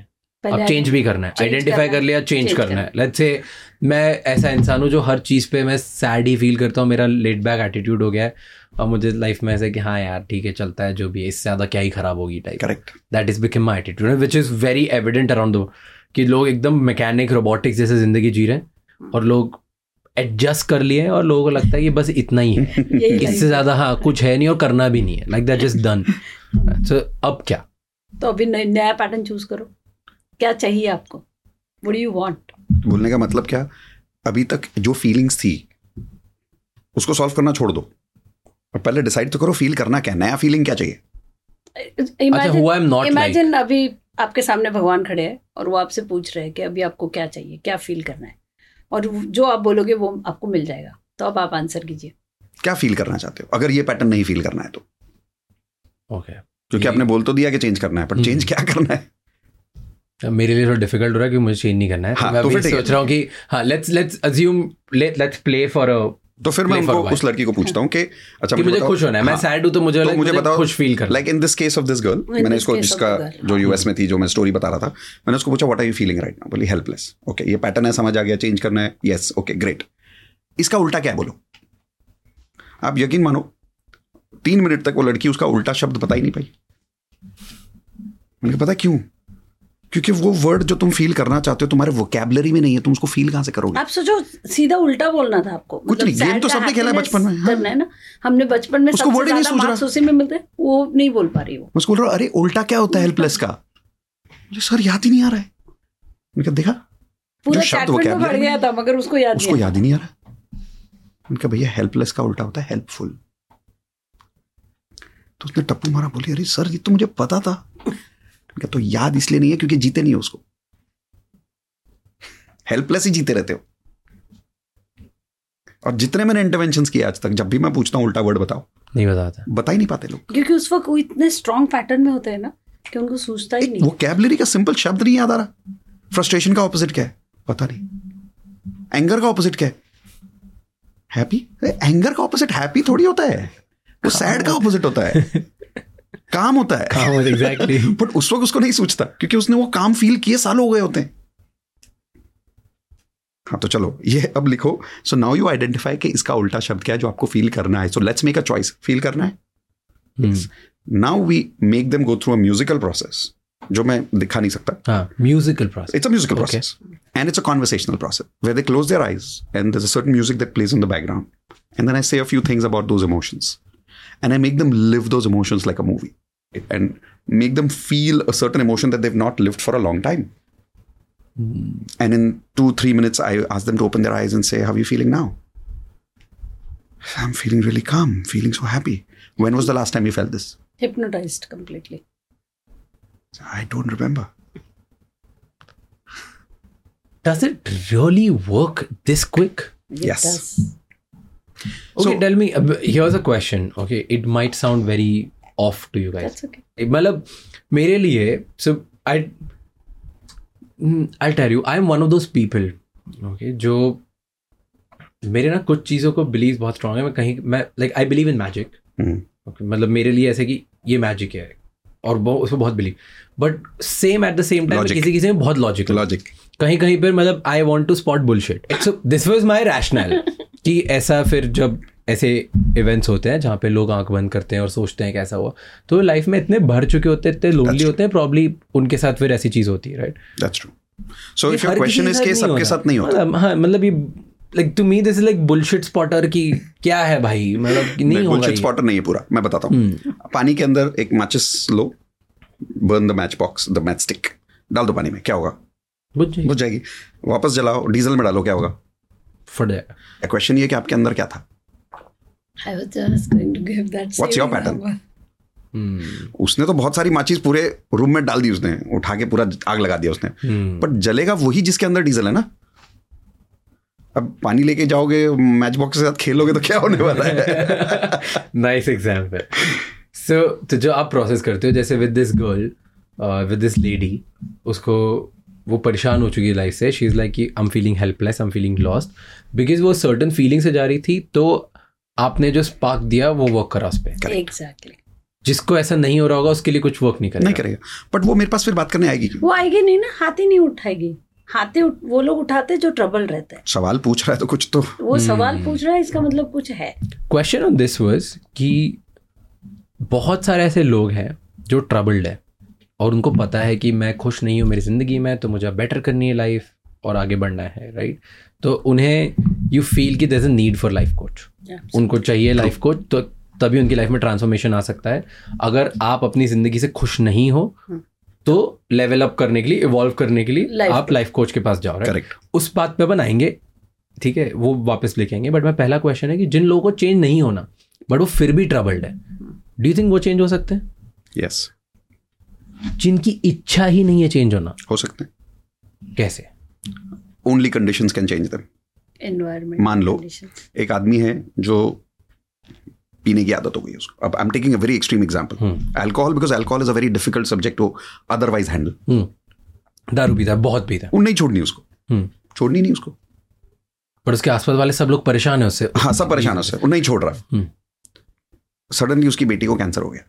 Speaker 3: अब चेंज भी करना है, आइडेंटिफाई कर लिया, चेंज करना है। लेट्स से मैं ऐसा इंसान हूँ जो हर चीज़ पे मैं सैड ही फील करता हूँ, मेरा लेट बैक एटीट्यूड हो गया है और मुझे लाइफ में ऐसा कि हाँ यार ठीक है चलता है जो भी है, इससे ज़्यादा क्या ही खराब होगी type.
Speaker 1: Correct,
Speaker 3: that is become my attitude which is very evident around the कि लोग एकदम मैकेनिक रोबोटिक्स जैसे जिंदगी जी रहे हैं और लोग एडजस्ट कर लिए हैं और लोगों को लगता है कि बस इतना ही है, इससे ज़्यादा हाँ कुछ है नहीं और करना भी नहीं है, like that just done. So अब क्या?
Speaker 2: तो अभी नया पैटर्न चूज करो, क्या चाहिए आपको, व्हाट डू यू वांट।
Speaker 1: बोलने का मतलब क्या, अभी तक जो फीलिंग्स थी उसको सॉल्व करना छोड़ दो और पहले डिसाइड तो करो फील करना क्या, नया फीलिंग क्या चाहिए।
Speaker 2: इमेजिन अभी आपके सामने भगवान खड़े हैं और वो आपसे पूछ रहे हैं कि अभी आपको क्या चाहिए, क्या फील करना है, और जो आप बोलोगे वो आपको मिल जाएगा, तो अब आप आंसर कीजिए
Speaker 1: क्या फील करना चाहते हो। अगर ये पैटर्न नहीं फील करना है तो
Speaker 3: ओके okay.
Speaker 1: क्योंकि आपने बोल तो दिया कि चेंज करना है, पर चेंज क्या करना है
Speaker 3: मेरे लिए थोड़ा डिफिकल्ट हो रहा है कि मुझे चेंज नहीं करना है।
Speaker 1: हाँ,
Speaker 3: तो मैं
Speaker 1: तो
Speaker 3: अभी
Speaker 1: फिर
Speaker 3: सोच रहा हूँ कि हाँ let's let's assume let's play for a
Speaker 1: तो फिर मैं उनको उस लड़की को पूछता हूँ कि अच्छा
Speaker 3: कि मुझे खुश होना है, मैं सैड हूँ तो मुझे
Speaker 1: तो मुझे बताओ
Speaker 3: खुश फील करना।
Speaker 1: Like in this case of this girl, मैंने इसको जिसका जो यूएस में थी जो मैं स्टोरी बता रहा था, मैंने उसको पूछा what are you feeling right now, बोली हेल्पलेस। ओके ये पैटर्न है, समझ आ गया, चेंज करना है, यस ओके ग्रेट। इसका उल्टा क्या है बोलो। आप यकीन मानो तीन मिनट तक वो लड़की उसका उल्टा शब्द बता ही नहीं पाई। मैंने कहा पता क्यों, क्योंकि वो वर्ड जो तुम फील करना चाहते हो तुम्हारे वोकैबुलरी में नहीं है, तुम उसको फील कहां से करोगे।
Speaker 2: आप सोचो सीधा उल्टा बोलना था आपको,
Speaker 1: कुछ मतलब नहीं, गेम तो सबने खेला बचपन में, हाँ।
Speaker 2: करना है ना, हमने बचपन में
Speaker 1: उसको वर्ड ही नहीं सोच रहा,
Speaker 2: उसी में मिलते हैं, वो नहीं बोल पा रही वो।
Speaker 1: मैं बोल रहा हूँ अरे उल्टा क्या होता है हेल्पलेस का, मुझे सर याद ही नहीं आ रहा है। मैंने कहा देखा
Speaker 2: पूरा शब्द बढ़ गया था मगर उसको याद
Speaker 1: उसको याद ही नहीं आ रहा। मैंने कहा भैया हेल्पलेस का उल्टा होता है हेल्पफुल। तो उसने टप्पू मारा, बोली अरे सर ये तो मुझे पता था। क्या तो याद इसलिए नहीं है क्योंकि जीते नहीं हो उसको, हेल्पलेस ही जीते रहते हो। और जितने मैंने इंटरवेंशंस किए आज तक, जब भी मैं पूछता हूं उल्टा वर्ड बताओ,
Speaker 3: नहीं बताता,
Speaker 1: बता ही नहीं पाते लोग,
Speaker 2: क्योंकि उस वक्त वो इतने स्ट्रॉन्ग पैटर्न में होते हैं ना कि उनको सोचता ही नहीं।
Speaker 1: वोकैबुलरी का सिंपल शब्द नहीं याद आ रहा। फ्रस्ट्रेशन का ऑपोजिट क्या है पता नहीं, एंगर का ऑपोजिट क्या है हैप्पी। एंगर का ऑपोजिट हैप्पी थोड़ी होता है, वो सैड का ऑपोजिट होता है काम होता है।
Speaker 3: काम होता है एग्जैक्टली।
Speaker 1: बट उस वक्त उसको नहीं सोचता क्योंकि उसने वो काम फील किए सालों हो गए होते हैं। हाँ तो चलो ये अब लिखो। सो नाउ यू आइडेंटिफाई कि इसका उल्टा शब्द क्या है जो आपको फील करना है। So let's make a choice, feel करना है। Now we make them go through a musical process जो मैं दिखा नहीं सकता।
Speaker 3: Musical process,
Speaker 1: it's a musical process and it's a conversational process where they close their eyes and there is a certain music that plays in the background and then I say a few things about those emotions and I make them live those emotions like a movie and make them feel a certain emotion that they've not lived for a long time. Mm. And in two, three minutes, I ask them to open their eyes and say, how are you feeling now? I'm feeling really calm, feeling so happy. When was the last time you felt this?
Speaker 2: Hypnotized completely.
Speaker 1: I don't remember.
Speaker 3: Does it really work this quick?
Speaker 2: It
Speaker 1: yes.
Speaker 2: does.
Speaker 3: Okay, so, tell me, uh, here's a question. Okay, it might sound very off to you guys.
Speaker 2: That's okay.
Speaker 3: मतलब मेरे लिए, so I, I'll tell you, I'm one of those people, okay, जो मेरे ना कुछ चीज़ों को believe बहुत स्ट्रांग है। मैं कहीं मैं like I believe in magic, मतलब मेरे लिए ऐसे कि ये मैजिक है और उसको बहुत believe, but same at the same time किसी किसी में बहुत लॉजिकल
Speaker 1: लॉजिक
Speaker 3: कहीं कहीं पर मतलब I want to spot bullshit. It's this was my rational कि ऐसा फिर जब ऐसे इवेंट्स होते हैं जहाँ पे लोग आंख बंद करते हैं और सोचते हैं कैसा हुआ, तो लाइफ में इतने भर चुके होते हैं, इतने लोनली होते हैं, प्रॉब्ली उनके साथ फिर ऐसी चीज होती है, right?
Speaker 1: That's true. So if your question is कि सबके साथ नहीं होता,
Speaker 3: हाँ मतलब ये like to me this is like bullshit spotter की क्या है भाई, मतलब नहीं होगा।
Speaker 1: बुलशिट स्पॉटर नहीं है पूरा, मैं बताता हूँ। पानी के अंदर एक माचिस लो, burn the match box, the match stick, डाल दो पानी में, क्या होगा? बुझ जाएगी। वापस जलाओ, डीजल में डालो, क्या होगा?
Speaker 3: फट जाएगा।
Speaker 1: क्वेश्चन ये कि आपके अंदर क्या था?
Speaker 2: I was just going to give that.
Speaker 1: What's your pattern? Hmm. उसने तो बहुत सारी माचिस पूरे रूम में डाल दी, उसने उठा के पूरा आग लगा दिया उसने, बट hmm. जलेगा वही जिसके अंदर डीजल है ना। अब पानी लेके जाओगे मैच बॉक्स के साथ खेलोगे तो क्या होने वाला है?
Speaker 3: Nice example. सो तो जो आप प्रोसेस करते हो, जैसे with this girl, with this lady, उसको वो परेशान हो चुकी है लाइफ से, शी इज लाइक कि I am feeling helpless, I am feeling lost, because वो सर्टन फीलिंग से जा रही थी, तो आपने जो स्पार्क दिया वो वर्क करा उस पे।
Speaker 2: एग्जैक्टली।
Speaker 3: जिसको ऐसा नहीं हो रहा होगा उसके लिए कुछ वर्क नहीं करेगा
Speaker 1: नहीं करेगा, बट वो मेरे पास फिर बात करने आएगी क्यों?
Speaker 2: वो आएगी नहीं ना, हाथ ही नहीं उठाएगी। हाथे उठ, वो लोग उठाते जो ट्रबल रहता है।
Speaker 1: सवाल पूछ रहा है तो कुछ तो
Speaker 2: वो सवाल पूछ रहा है, इसका मतलब कुछ है।
Speaker 3: क्वेश्चन ऑन दिस वाज कि बहुत सारे ऐसे लोग हैं जो ट्रबल्ड है और उनको पता है कि मैं खुश नहीं हूँ मेरी ज़िंदगी में, तो मुझे बेटर करनी है लाइफ और आगे बढ़ना है, राइट? तो उन्हें यू फील कि there is a need for life coach, उनको चाहिए लाइफ कोच, तो तभी उनकी लाइफ में ट्रांसफॉर्मेशन आ सकता है। अगर आप अपनी ज़िंदगी से खुश नहीं हो तो लेवल अप करने के लिए, इवॉल्व करने के लिए आप लाइफ कोच के पास जाओ, राइट? उस बात पे अपन आएंगे, ठीक है, वो वापस लेके आएंगे। बट मैं पहला क्वेश्चन है कि जिन लोगों को चेंज नहीं होना बट वो फिर भी ट्रबल्ड है, डू यू थिंक वो चेंज हो सकते हैं?
Speaker 1: यस।
Speaker 3: जिनकी इच्छा ही नहीं है चेंज होना,
Speaker 1: हो सकते हैं।
Speaker 3: कैसे?
Speaker 1: Only conditions can change them.
Speaker 2: Environment,
Speaker 1: मान लो एक आदमी है जो पीने की आदत हो गई उसको, अब I am taking a very extreme example, alcohol, because alcohol is a very difficult subject to otherwise handle.
Speaker 3: दारू पीता है, बहुत पीता है,
Speaker 1: वो नहीं छोड़नी उसको, छोड़नी नहीं उसको,
Speaker 3: पर उसके आसपास वाले सब लोग परेशान है उससे।
Speaker 1: हाँ, सब परेशान है उससे, वो नहीं छोड़ रहा। सडनली उसकी बेटी को कैंसर हो गया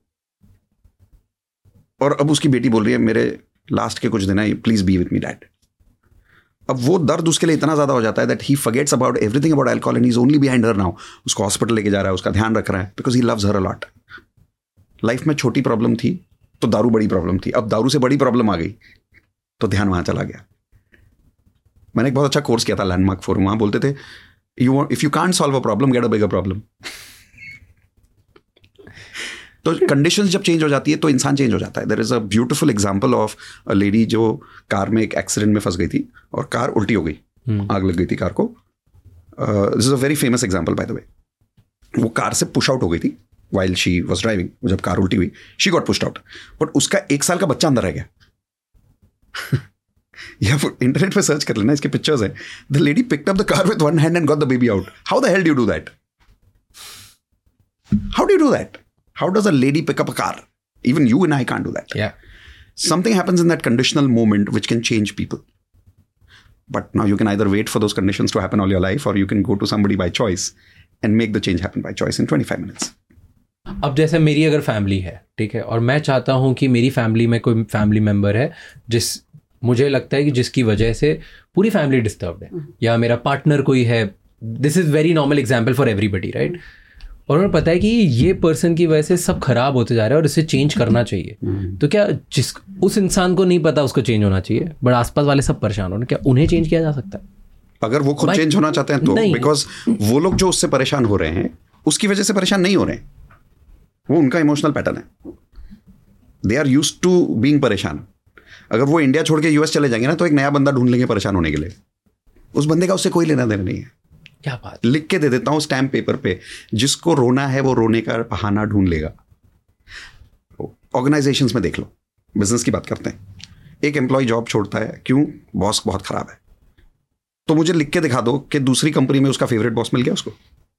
Speaker 1: और अब उसकी बेटी बोल रही है मेरे लास्ट के कुछ दिन है, please be with me dad. अब वो दर्द उसके लिए इतना ज्यादा हो जाता है that he forgets about everything about alcohol and he is only behind her now. उसको हॉस्पिटल लेके जा रहा है, उसका ध्यान रख रहा है, because he loves her a lot. Life में छोटी प्रॉब्लम थी तो दारू बड़ी प्रॉब्लम थी, अब दारू से बड़ी प्रॉब्लम आ गई तो ध्यान वहां चला गया। मैंने एक बहुत अच्छा कोर्स किया था लैंडमार्क फोरम, वहां बोलते थे you if you can't solve a problem get a bigger problem. तो कंडीशंस जब चेंज हो जाती है तो इंसान चेंज हो जाता है। There is a beautiful example of a lady जो कार में एक एक्सीडेंट में फंस गई थी और कार उल्टी हो गई, hmm. आग लग गई थी कार को। This is a very famous example by the way. वो कार से पुश आउट हो गई थी व्हाइल शी वाज ड्राइविंग, जब कार उल्टी हुई she got pushed out, but उसका एक साल का बच्चा अंदर रह गया। या इंटरनेट पे सर्च कर लेना, इसके पिक्चर्स हैं। The lady picked up the car with one hand and got the baby out. How the hell do you do that? How do you do that? How does a lady pick up a car? Even you and I can't do that.
Speaker 3: Yeah.
Speaker 1: Something happens in that conditional moment which can change people. But now you can either wait for those conditions to happen all your life, or you can go to somebody by choice and make the change happen by choice in twenty-five minutes.
Speaker 3: अब जैसे मेरी अगर family है, ठीक है, और मैं चाहता हूँ कि मेरी फैमिली में कोई फैमिली मेम्बर है जिस मुझे लगता है कि जिसकी वजह से पूरी फैमिली डिस्टर्ब है, या मेरा पार्टनर कोई है, this is very normal example for everybody, right? और उन्हें पता है कि ये पर्सन की वजह से सब खराब होते जा रहा है और इसे चेंज करना चाहिए। तो क्या जिस उस इंसान को नहीं पता उसको चेंज होना चाहिए, बट आसपास वाले सब परेशान हो रहे हैं, क्या उन्हें चेंज किया जा सकता है?
Speaker 1: अगर वो खुद चेंज होना चाहते हैं तो, बिकॉज वो लोग जो उससे परेशान हो रहे हैं उसकी वजह से परेशान नहीं हो रहे हैं, वो उनका इमोशनल पैटर्न है। They are used to being परेशान। अगर वो इंडिया छोड़ के यूएस चले जाएंगे ना तो एक नया बंदा ढूंढ लेंगे परेशान होने के लिए। उस बंदे का उससे कोई लेना देना नहीं है।
Speaker 3: क्या बात,
Speaker 1: लिख के दे देता हूं स्टैम्प पेपर पे, जिसको रोना है वो रोने का बहाना ढूंढ लेगा। ऑर्गेनाइजेशंस में देख लो, बिजनेस की बात करते हैं, एक एम्प्लॉय जॉब छोड़ता है, क्यों? बॉस बहुत खराब है। तो मुझे लिख के दिखा दो कि दूसरी कंपनी में उसका फेवरेट बॉस मिल गया उसको।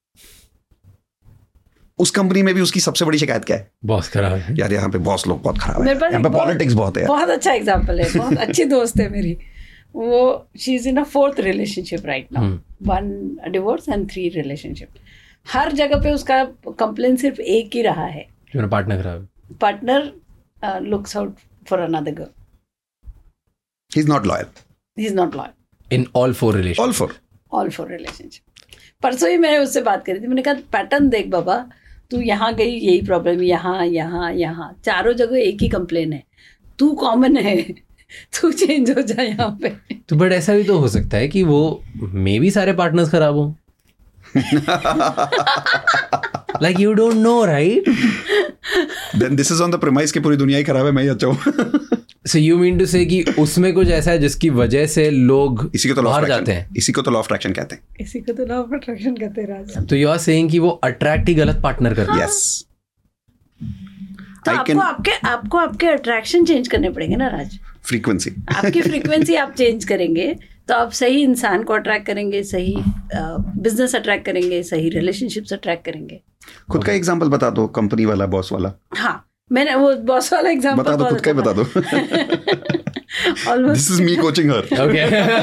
Speaker 1: उस कंपनी में भी उसकी सबसे बड़ी शिकायत क्या है?
Speaker 3: बॉस खराब है यार,
Speaker 1: यहाँ पे बॉस लोग बहुत खराब है, यहाँ पे पॉलिटिक्स बहुत है।
Speaker 2: बहुत अच्छा एग्जांपल है, बहुत अच्छी दोस्त है मेरी, वो she is in a fourth relationship right now, one divorce and three relationship. हर जगह पे उसका कंप्लेन सिर्फ एक ही रहा है,
Speaker 3: मेरा पार्टनर खराब है,
Speaker 2: partner looks out for another girl,
Speaker 1: he is not loyal,
Speaker 2: he is not loyal
Speaker 3: in all four relationship,
Speaker 1: all four
Speaker 2: all four relationship. परसों ही मैंने उससे बात करी थी, मैंने कहा पैटर्न देख बाबा, तू यहाँ गई यही प्रॉब्लम, यहाँ यहाँ यहाँ चारों जगह एक ही कंप्लेन है, तू कॉमन है, तू चेंज हो जा यहाँ पे।
Speaker 3: तो बट ऐसा भी तो हो सकता है कि वो मे बी सारे पार्टनर्स खराब हो, like you don't know, right?
Speaker 1: Then this is on the premise कि पूरी दुनिया ही खराब है, मैं ही अच्छा हूँ।
Speaker 3: सो यू मीन टू से कि उसमें कुछ ऐसा है जिसकी वजह से लोग
Speaker 1: इसी को तो लॉ
Speaker 3: बाहर
Speaker 1: ऑफ
Speaker 3: जाते हैं,
Speaker 1: इसी को तो लॉ ऑफ अट्रैक्शन कहते हैं,
Speaker 2: इसी को तो लॉ ऑफ अट्रैक्शन कहते हैं राज।
Speaker 3: तो यू आर सेइंग कि वो अट्रैक्ट ही गलत पार्टनर करते हैं।
Speaker 1: यस,
Speaker 2: तो आपको can... आपके आपको आपके अट्रैक्शन चेंज करने पड़ेंगे ना राज,
Speaker 1: फ्रीक्वेंसी,
Speaker 2: आपकी फ्रीक्वेंसी आप चेंज करेंगे तो आप सही इंसान को अट्रैक्ट करेंगे, सही बिजनेस अट्रैक्ट करेंगे, सही रिलेशनशिप्स अट्रैक्ट करेंगे।
Speaker 1: खुद का एग्जांपल बता दो, कंपनी वाला, बॉस वाला।
Speaker 2: हाँ, मैंने वो बॉस वाला एग्जांपल
Speaker 1: बता दो, खुद का ही बता दो.
Speaker 2: Almost.
Speaker 1: This is me coaching her.
Speaker 3: Okay.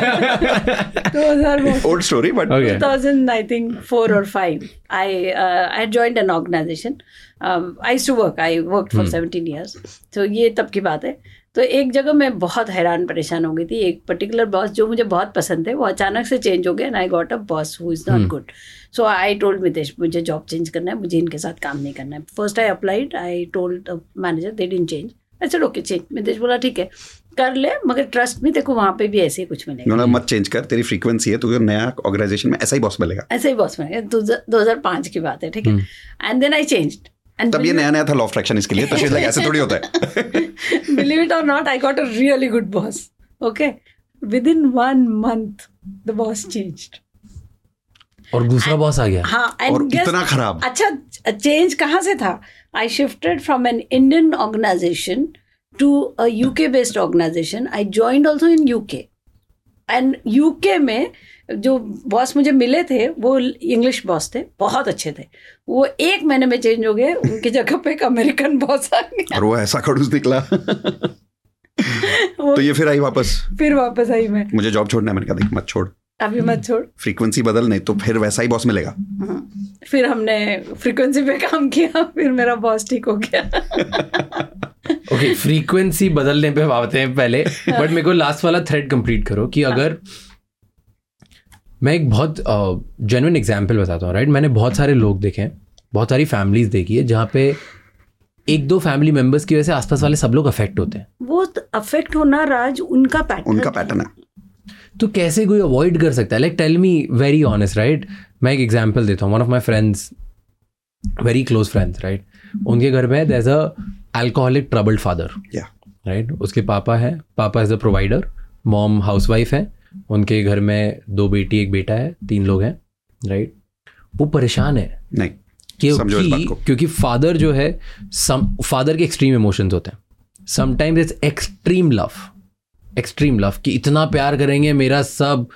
Speaker 1: Old story, but
Speaker 3: Okay.
Speaker 2: two thousand, I think four or five. I uh, I had joined an organization. Um, I used to work. I worked for
Speaker 3: Hmm.
Speaker 2: seventeen years. So ये तब की बात है. तो एक जगह मैं बहुत हैरान परेशान हो गई थी. एक पर्टिकुलर बॉस जो मुझे बहुत पसंद थे वो अचानक से चेंज हो गया. And I got a boss who is not good. So I told Mitesh मुझे जॉब चेंज करना है, मुझे इनके साथ काम नहीं करना है. First I applied, I told the manager, they didn't change. I said okay change. Mitesh बोला ठीक है कर ले, मगर ट्रस्ट में देखो वहाँ पे भी ऐसे ही कुछ मिलेगा.
Speaker 1: no, मत चेंज कर, तेरी फ्रीक्वेंसी है, तुझे नया ऑर्गेनाइजेशन में ऐसा ही बॉस मिलेगा.
Speaker 2: ऐसे ही बॉस मिलेगा. दो हजार पाँच की बात है, ठीक है. And then I changed. And
Speaker 1: तब ये नया नया था लॉ ऑफ अट्रैक्शन इसके लिए, तो she's like ऐसे थोड़ी होता है.
Speaker 2: Believe it or not, I got a really good boss. Okay, within one month, the boss changed.
Speaker 3: और दूसरा बॉस आ गया.
Speaker 2: हाँ, and
Speaker 1: और
Speaker 2: guess-
Speaker 1: इतना खराब.
Speaker 2: अच्छा चेंज कहाँ से था? I shifted from an Indian organization to a U K based organization. I joined also in U K. And U K में जो बॉस मुझे मिले थे वो इंग्लिश बॉस थे, बहुत अच्छे थे. वो एक महीने में चेंज हो गए, उनकी जगह पे एक अमेरिकन बॉस आ गया.
Speaker 1: और वो ऐसा खड़ूस निकला. तो ये फिर आई वापस.
Speaker 2: फिर वापस आई मैं.
Speaker 1: मुझे जॉब छोड़ना है, मैंने कहा देख मत छोड़,
Speaker 2: अभी मत छोड़.
Speaker 1: फ्रीक्वेंसी बदल, नहीं तो फिर वैसा ही बॉस मिलेगा.
Speaker 2: फिर हमने फ्रीक्वेंसी पे काम किया, फिर मेरा बॉस ठीक हो गया.
Speaker 3: ओके, फ्रीक्वेंसी बदलने पे आते हैं पहले, बट मेरे को लास्ट वाला थ्रेड कंप्लीट करो कि अगर मैं एक बहुत जेन्युइन एग्जांपल बताता हूँ, राइट. मैंने बहुत सारे लोग देखे हैं, बहुत सारी फैमिलीज देखी है जहाँ पे एक दो फैमिली मेंबर्स की वजह से आसपास वाले सब लोग अफेक्ट होते हैं.
Speaker 2: वो अफेक्ट होना राज उनका पैटर्न
Speaker 1: उनका पैटर्न है.
Speaker 3: तो कैसे कोई अवॉइड कर सकता है? Like tell me very honest, right. मैं एक एग्जांपल देता हूँ. One of my friends, very close friends, right. उनके घर में there is a alcoholic troubled father, right. उसके पापा है, पापा is a provider, mom housewife है. उनके घर में दो बेटी एक बेटा है, तीन लोग हैं, राइट. वो परेशान है
Speaker 1: नहीं
Speaker 3: क्योंकि क्योंकि फादर जो है, सम फादर के एक्सट्रीम इमोशंस होते हैं. Sometimes it's extreme love, extreme love कि इतना प्यार करेंगे, मेरा सब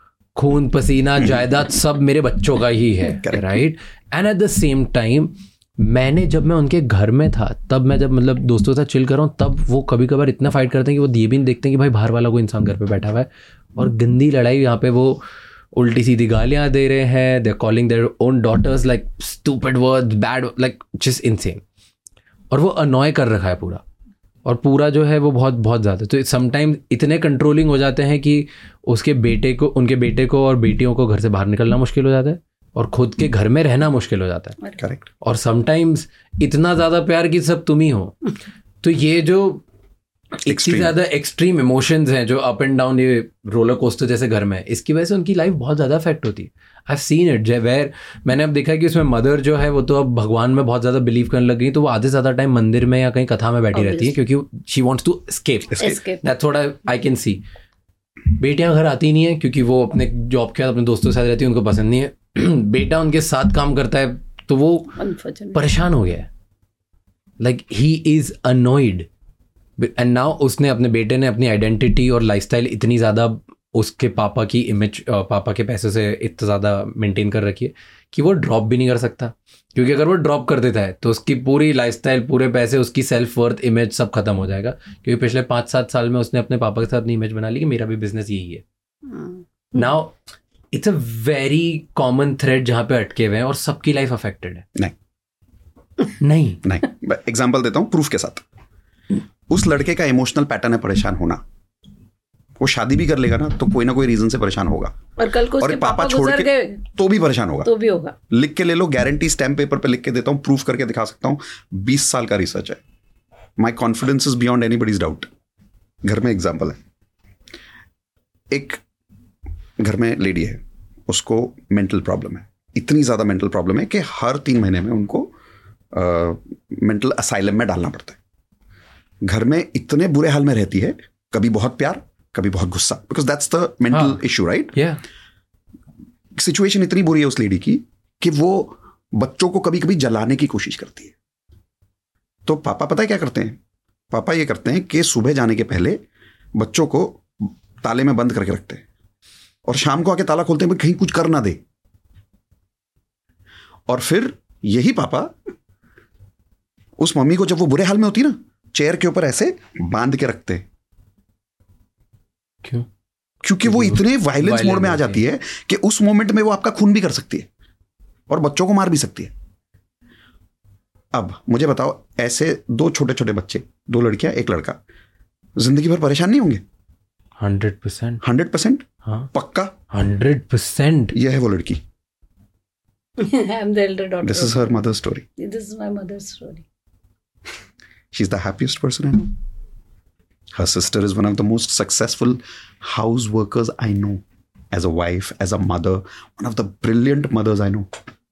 Speaker 3: खून पसीना जायदाद सब मेरे बच्चों का ही है, right. And at the same time मैंने जब मैं उनके घर में था, तब मैं जब मतलब दोस्तों के साथ चिल कर रहा हूँ, तब वो कभी कभार इतना फाइट करते हैं कि वो ये भी नहीं देखते हैं कि भाई बाहर वाला कोई इंसान घर पे बैठा हुआ है. और गंदी लड़ाई, यहाँ पे वो उल्टी सीधी गालियाँ दे रहे हैं. They are calling their own daughters like stupid words, bad, like just insane. और वो अनॉय कर रखा है पूरा, और पूरा जो है वो बहुत बहुत ज़्यादा. तो समटाइम्स इतने कंट्रोलिंग हो जाते हैं कि उसके बेटे को, उनके बेटे को और बेटियों को घर से बाहर निकलना मुश्किल हो जाता है, और खुद के घर में रहना मुश्किल हो जाता है.
Speaker 1: करेक्ट.
Speaker 3: और समटाइम्स इतना ज़्यादा प्यार कि सब तुम ही हो. तो ये जो इतनी ज़्यादा एक्सट्रीम इमोशंस हैं जो अप एंड डाउन, ये रोलर कोस्टर जैसे घर में, इसकी वजह से उनकी लाइफ बहुत ज़्यादा अफेक्ट होती है. I have seen it where मैंने अब देखा कि उसमें मदर जो है वो तो अब भगवान में बहुत ज़्यादा बिलीव करने लग गई, तो वो आधे से ज़्यादा टाइम मंदिर में या कहीं कथा में बैठी रहती है क्योंकि she wants to escape. That's what I can see. बेटियां घर आती नहीं है क्योंकि वो अपने जॉब के साथ अपने दोस्तों के साथ रहती है, उनको पसंद नहीं है. बेटा उनके साथ काम करता है तो वो परेशान हो गया है, like he is annoyed. And now उसने, अपने बेटे ने अपनी आइडेंटिटी और लाइफस्टाइल इतनी ज़्यादा उसके पापा की इमेज, पापा के पैसे से इतना ज़्यादा मेंटेन कर रखी है कि वो ड्रॉप भी नहीं कर सकता. क्योंकि अगर वो ड्रॉप कर देता है तो उसकी पूरी लाइफस्टाइल, पूरे पैसे, उसकी सेल्फ वर्थ, इमेज सब खत्म हो जाएगा. क्योंकि पिछले पाँच सात साल में उसने अपने पापा के साथ अपनी इमेज बना ली कि मेरा भी बिजनेस यही है. Now it's a very common thread जहाँ पे अटके हुए हैं और सबकी लाइफ अफेक्टेड है.
Speaker 1: नहीं
Speaker 3: नहीं
Speaker 1: नहीं एग्जाम्पल देता हूँ प्रूफ के साथ. उस लड़के का इमोशनल पैटर्न है परेशान होना. वो शादी भी कर लेगा ना तो कोई ना कोई रीजन से परेशान होगा,
Speaker 2: और कल को उसके पापा छोड़ के
Speaker 1: तो भी परेशान होगा,
Speaker 2: तो भी होगा.
Speaker 1: लिख के ले लो, गारंटी स्टैम्प पेपर पे लिख के देता हूँ, प्रूफ करके दिखा सकता हूँ. बीस साल का रिसर्च है. My confidence is beyond anybody's doubt. घर में एग्जाम्पल है, एक घर में लेडी है, उसको मेंटल प्रॉब्लम है. इतनी ज्यादा मेंटल प्रॉब्लम है कि हर तीन महीने में उनको मेंटल असाइलम में डालना पड़ता है. घर में इतने बुरे हाल में रहती है, कभी बहुत प्यार, कभी बहुत गुस्सा, because that's the mental issue, right. Situation इतनी बुरी है उस लेडी की कि वो बच्चों को कभी कभी जलाने की कोशिश करती है. तो पापा पता है क्या करते हैं? पापा ये करते हैं कि सुबह जाने के पहले बच्चों को ताले में बंद करके रखते हैं और शाम को आके ताला खोलते हैं, कहीं कुछ कर ना दे. और फिर यही पापा उस मम्मी को जब वो बुरे हाल में होती है ना, चेयर के ऊपर ऐसे बांध के रखते हैं।
Speaker 3: क्यों?
Speaker 1: क्योंकि वो इतने वायलेंस मोड में आ जाती है कि उस मोमेंट में वो आपका खून भी कर सकती है और बच्चों को मार भी सकती है। अब मुझे बताओ, ऐसे दो छोटे छोटे बच्चे, दो लड़कियां एक लड़का, जिंदगी भर परेशान नहीं होंगे?
Speaker 3: हंड्रेड परसेंट
Speaker 1: हंड्रेड परसेंट
Speaker 3: हाँ
Speaker 1: पक्का
Speaker 3: हंड्रेड परसेंट।
Speaker 1: ये है वो लड़की।
Speaker 2: I'm the elder daughter.
Speaker 1: This is her mother's story.
Speaker 2: This is my mother's story.
Speaker 1: She's the happiest person I know. Her sister is one of the most successful house workers I know. As a wife, as a mother, one of the brilliant mothers I know.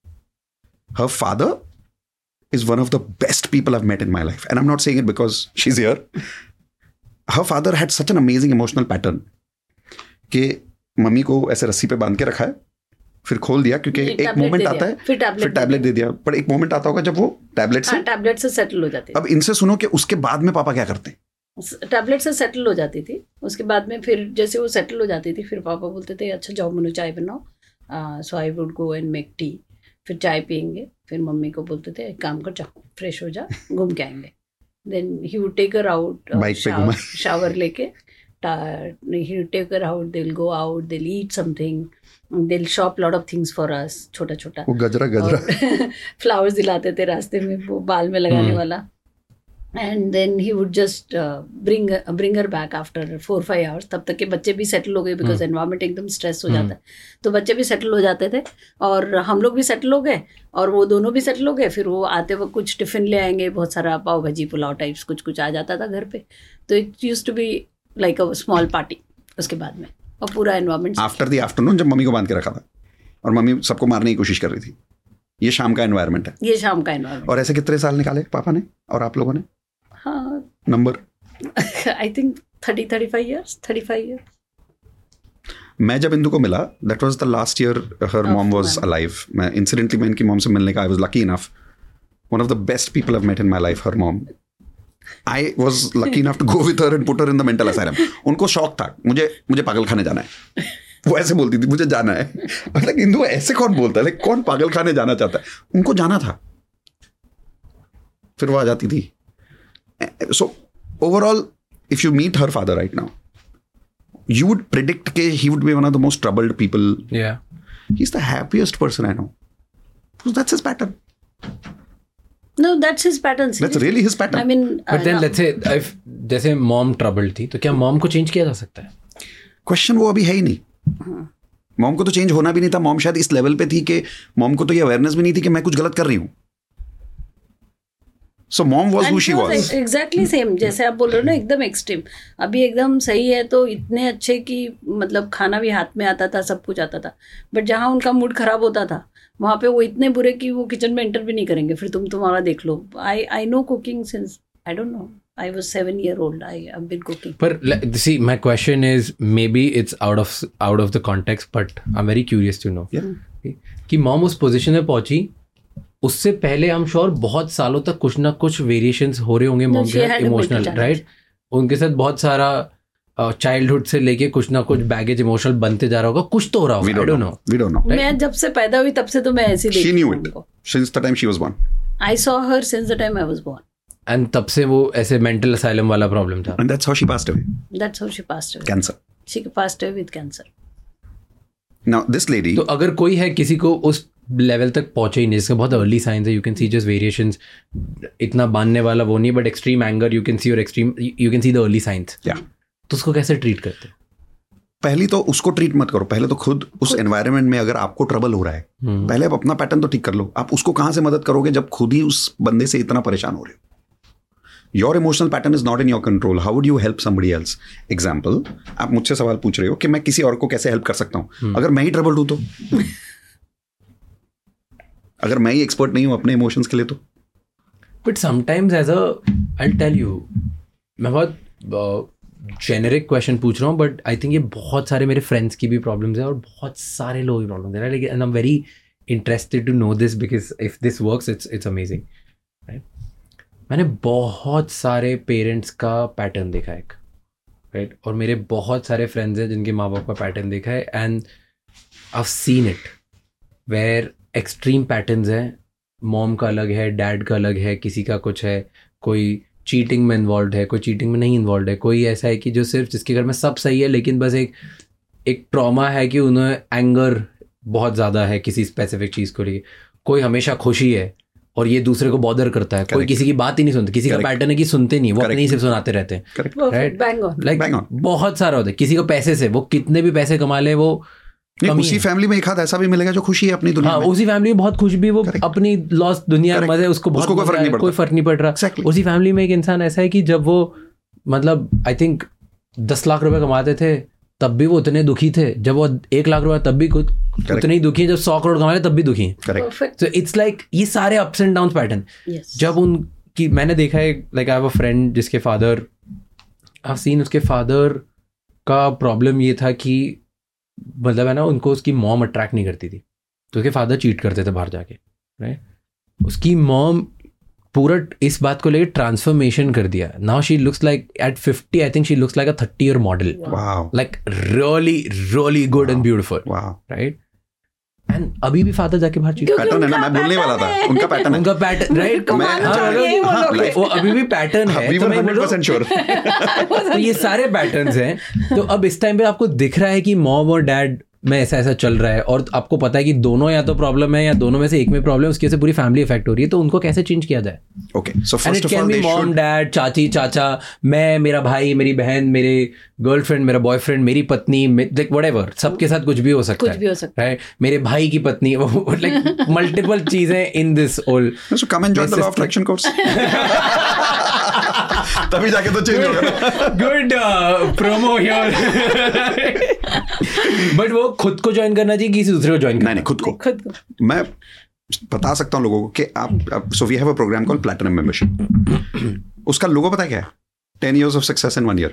Speaker 1: Her father is one of the best people I've met in my life. And I'm not saying it because she's here. Her father had such an amazing emotional pattern कि मम्मी को ऐसे रस्सी पे बांध के रखा है, फिर खोल दिया क्योंकि एक मोमेंट आता है,
Speaker 2: फिर
Speaker 1: फिर टैबलेट दे दिया, पर एक मोमेंट आता होगा जब वो टैबलेट से
Speaker 2: टैबलेट से सेटल हो जाती
Speaker 1: अब इनसे सुनो कि उसके बाद में पापा क्या करते
Speaker 2: हैं। टैबलेट से सेटल हो जाती थी, उसके बाद में फिर जैसे वो सेटल हो जाती थी फिर पापा बोलते थे अच्छा जाओ मनु चाय बनाओ, so I would go and make tea. फिर चाय पियेंगे, फिर मम्मी को बोलते थे एक काम कर जाओ फ्रेश हो जा, घूम के आएंगे। Then he would take her out,
Speaker 1: bike पे घुमा,
Speaker 2: शावर लेके he would take her out, they'll go out, they'll eat something, they'll shop lot of things for us, छोटा छोटा
Speaker 1: वो गजरा गजरा
Speaker 2: फ्लावर्स दिलाते थे रास्ते में वो बाल में लगाने वाला। And then he would just bring bring her back after four five hours. तब तक के बच्चे भी सेटल हो गए बिकॉज एनवायरमेंट एकदम स्ट्रेस हो जाता है, तो बच्चे भी सेटल हो जाते थे और हम लोग भी सेटल हो गए और वो दोनों भी सेटल हो गए। फिर वो आते वक्त कुछ टिफिन ले आएंगे, बहुत सारा पाव भाजी पुलाव टाइप्स कुछ कुछ आ जाता था घर पे, तो it used to be like a small party उसके बाद में। और पूरा एनवायरमेंट
Speaker 1: आफ्टर द आफ्टरनून जब मम्मी को बांध के रखा था और मम्मी सबको मारने की कोशिश कर रही थी, ये शाम का एनवायरनमेंट है,
Speaker 2: ये शाम का एनवायरनमेंट।
Speaker 1: और ऐसे कितने साल निकाले पापा ने और आप लोगों ने?
Speaker 2: हाँ
Speaker 1: number
Speaker 2: I think thirty thirty five years thirty five years.
Speaker 1: मैं जब इंदु को मिला, that was the last year her mom was alive. मैं इंसिडेंटली मैं इनकी मॉम से मिलने का I was lucky enough, one of the best people I have met in my life, her mom. I was lucky enough to go with her and put her in the mental asylum. उनको शौक था, मुझे मुझे पागल खाने जाना है। वो ऐसे बोलती थी मुझे जाना है। मतलब इंदु ऐसे कौन बोलता है, लाइक कौन पागल खाने जाना चाहता है? उनको जाना था, फिर वो आ जाती थी। So overall, if you meet her father right now, you would predict that he would be one of the most troubled people.
Speaker 3: Yeah.
Speaker 1: He's the happiest person I know. So that's his pattern.
Speaker 2: No, that's his pattern.
Speaker 1: That's really his pattern.
Speaker 2: I mean,
Speaker 3: But
Speaker 2: uh,
Speaker 3: then
Speaker 2: no.
Speaker 3: let's say if जैसे mom troubled थी तो क्या mom को change किया जा सकता है?
Speaker 1: Question वो अभी है ही नहीं। मॉम को तो चेंज होना भी नहीं था। मॉम शायद इस लेवल पे थी कि मॉम को तो ये अवेयरनेस भी नहीं थी कि मैं कुछ गलत कर रही हूँ। So mom was who she was.
Speaker 2: Exactly same जैसे आप बोल रहे हो ना, एकदम एक्सट्रीम। अभी एकदम सही है तो इतने अच्छे कि मतलब खाना भी हाथ में आता था, सब कुछ आता था, बट जहाँ उनका मूड खराब होता था वहाँ पे वो इतने बुरे कि वो किचन में एंटर भी नहीं करेंगे। फिर तुम तुम्हारा देख लो। I I know cooking since I don't know I was seven year old. I have been cooking.
Speaker 3: But see, my question is maybe it's out of out of the context, but I'm very curious to know.
Speaker 1: Yeah.
Speaker 3: कि mom उस position में पहुंची, उससे पहले I'm sure बहुत सालों तक कुछ ना कुछ वेरिएशंस हो रहे होंगे मॉम के साथ इमोशनल, राइट? उनके साथ बहुत सारा चाइल्डहुड uh, से लेके कुछ ना कुछ बैगेज इमोशनल बनते जा रहा होगा, कुछ तो हो रहा होगा। I don't know.
Speaker 1: We don't know.
Speaker 2: मैं जब से पैदा हुई तब से तो मैं ऐसी देखती
Speaker 1: She knew
Speaker 2: हूँ
Speaker 1: it
Speaker 2: उनको।
Speaker 1: since the time she was born.
Speaker 2: I saw her since the time I was born.
Speaker 3: एंड तब से वो ऐसे मेंटल असाइलम वाला प्रॉब्लम था।
Speaker 1: And that's how she passed away.
Speaker 2: That's how she passed away.
Speaker 1: Cancer.
Speaker 2: She passed away with cancer.
Speaker 1: Now this lady.
Speaker 3: तो अगर कोई है किसी को उस लेवल तक पहुंचे ही नहीं, जिसके बहुत अर्ली साइंस है, you can see just variations, इतना बांधने वाला वो नहीं, but extreme anger you can see, और extreme you can see the early signs.
Speaker 1: Yeah.
Speaker 3: तो उसको कैसे ट्रीट करते हैं?
Speaker 1: पहली तो उसको ट्रीट मत करो, पहले तो खुद उस एनवायरनमेंट में अगर आपको ट्रबल हो रहा है, पहले आप अपना पैटर्न तो ठीक कर लो। आप उसको कहाँ से मदद करोगे जब खुद ही उस बंदे से इतना परेशान हो रहे हो? Your emotional pattern is not in your control. How would you help somebody else? Example, आप मुझसे सवाल पूछ रहे हो कि मैं किसी और को कैसे हेल्प कर सकता हूँ। अगर मैं ही ट्रबल हूँ तो अगर मैं ही एक्सपर्ट नहीं हूँ अपने इमोशंस के लिए तो।
Speaker 3: But sometimes as a I tell you, मैं बहुत जेनेरिक क्वेश्चन पूछ रहा हूँ, बट आई थिंक ये बहुत सारे मेरे फ्रेंड्स की भी प्रॉब्लम्स है और बहुत सारे लोग की प्रॉब्लम्स है, like, and I am very interested to know this because if this works it's it's amazing, right? मैंने बहुत सारे पेरेंट्स का पैटर्न देखा है, राइट? और मेरे बहुत सारे फ्रेंड्स हैं जिनके माँ बाप का पैटर्न देखा है, and I have seen it where extreme patterns हैं मॉम का अलग है, डैड का अलग है, किसी का कुछ है, कोई चीटिंग में इन्वॉल्व है, कोई चीटिंग में नहीं इन्वॉल्व है, कोई ऐसा है कि जो सिर्फ जिसके घर में सब सही है लेकिन बस एक एक ट्रॉमा है कि उन्हें एंगर बहुत ज़्यादा है किसी स्पेसिफिक चीज़ को लेके, कोई हमेशा खुशी है और ये दूसरे को बॉदर करता है, कोई किसी की बात ही नहीं सुनता, किसी का पैटर्न है कि सुनते नहीं, वो अपने ही सिर्फ सुनाते रहते हैं, राइट? लाइक बहुत सारा होता है, किसी को पैसे से, वो कितने भी पैसे कमा ले वो
Speaker 1: उसी फैमिली में एक हाथ ऐसा भी मिलेगा जो खुशी है अपनी दुनिया
Speaker 3: हाँ,
Speaker 1: में,
Speaker 3: उसी फैमिली में बहुत खुश भी, वो अपनी लॉस्ट दुनिया में मजे, उसको बहुत
Speaker 1: कोई फर्क नहीं पड़ता,
Speaker 3: कोई फर्क नहीं पड़ रहा।
Speaker 1: exactly.
Speaker 3: उसी फैमिली में एक इंसान ऐसा है कि जब वो मतलब आई थिंक दस लाख रुपए कमाते थे तब भी वो उतने दुखी थे, जब वो एक लाख रुपए तब भी उतने ही दुखी है, जब सौ करोड़ कमा रहे तब भी दुखी है। तो इट्स लाइक ये सारे अप्स एंड डाउन पैटर्न जब उनकी मैंने देखा है, like I have a friend जिसके फादर, आई हैव सीन उसके फादर का प्रॉब्लम ये था कि मतलब है ना, उनको उसकी मॉम अट्रैक्ट नहीं करती थी, तो उसके फादर चीट करते थे बाहर जाके, राइट? उसकी मॉम पूरा इस बात को लेकर ट्रांसफॉर्मेशन कर दिया। Now she looks like at fifty, I think she looks like a thirty year model, like really really good and beautiful, right? And अभी भी फादर जाके बाहर चीट,
Speaker 1: पैटर्न है ना, मैं बोलने वाला था, उनका पैटर्न है,
Speaker 3: उनका पैटर्न, राइट? वो अभी भी पैटर्न है, तो मैं बोल रहा हूं ये सारे पैटर्न्स हैं। तो अब इस टाइम पे आपको दिख रहा है कि मॉम और डैड में ऐसा ऐसा चल रहा है और आपको पता है कि दोनों या तो प्रॉब्लम है या दोनों में से एक में प्रॉब्लम, उसकी वजह से पूरी फैमिली इफेक्ट हो रही है, तो उनको कैसे चेंज किया जाए?
Speaker 1: Okay, so first of all
Speaker 3: mom dad, चाची चाचा, मैं, मेरा भाई, मेरी बहन, मेरे गर्लफ्रेंड, मेरा बॉयफ्रेंड, मेरी पत्नी, लाइक व्हाटएवर, सबके साथ कुछ भी हो सकता है,
Speaker 2: कुछ भी हो सकता है,
Speaker 3: राइट? मेरे भाई की पत्नी, लाइक मल्टीपल चीजें in this whole.
Speaker 1: So come and join the law of attraction course, तभी जाके तो चेंज होगा।
Speaker 3: Good promo here. बट वो खुद को ज्वाइन करना चाहिए, किसी दूसरे को ज्वाइन करना?
Speaker 1: नहीं नहीं, खुद को।
Speaker 2: खुद को
Speaker 1: मैं बता सकता हूँ लोगों को कि आप, so we have a program called platinum membership, उसका लोगो पता है क्या है? Ten years of success in one year.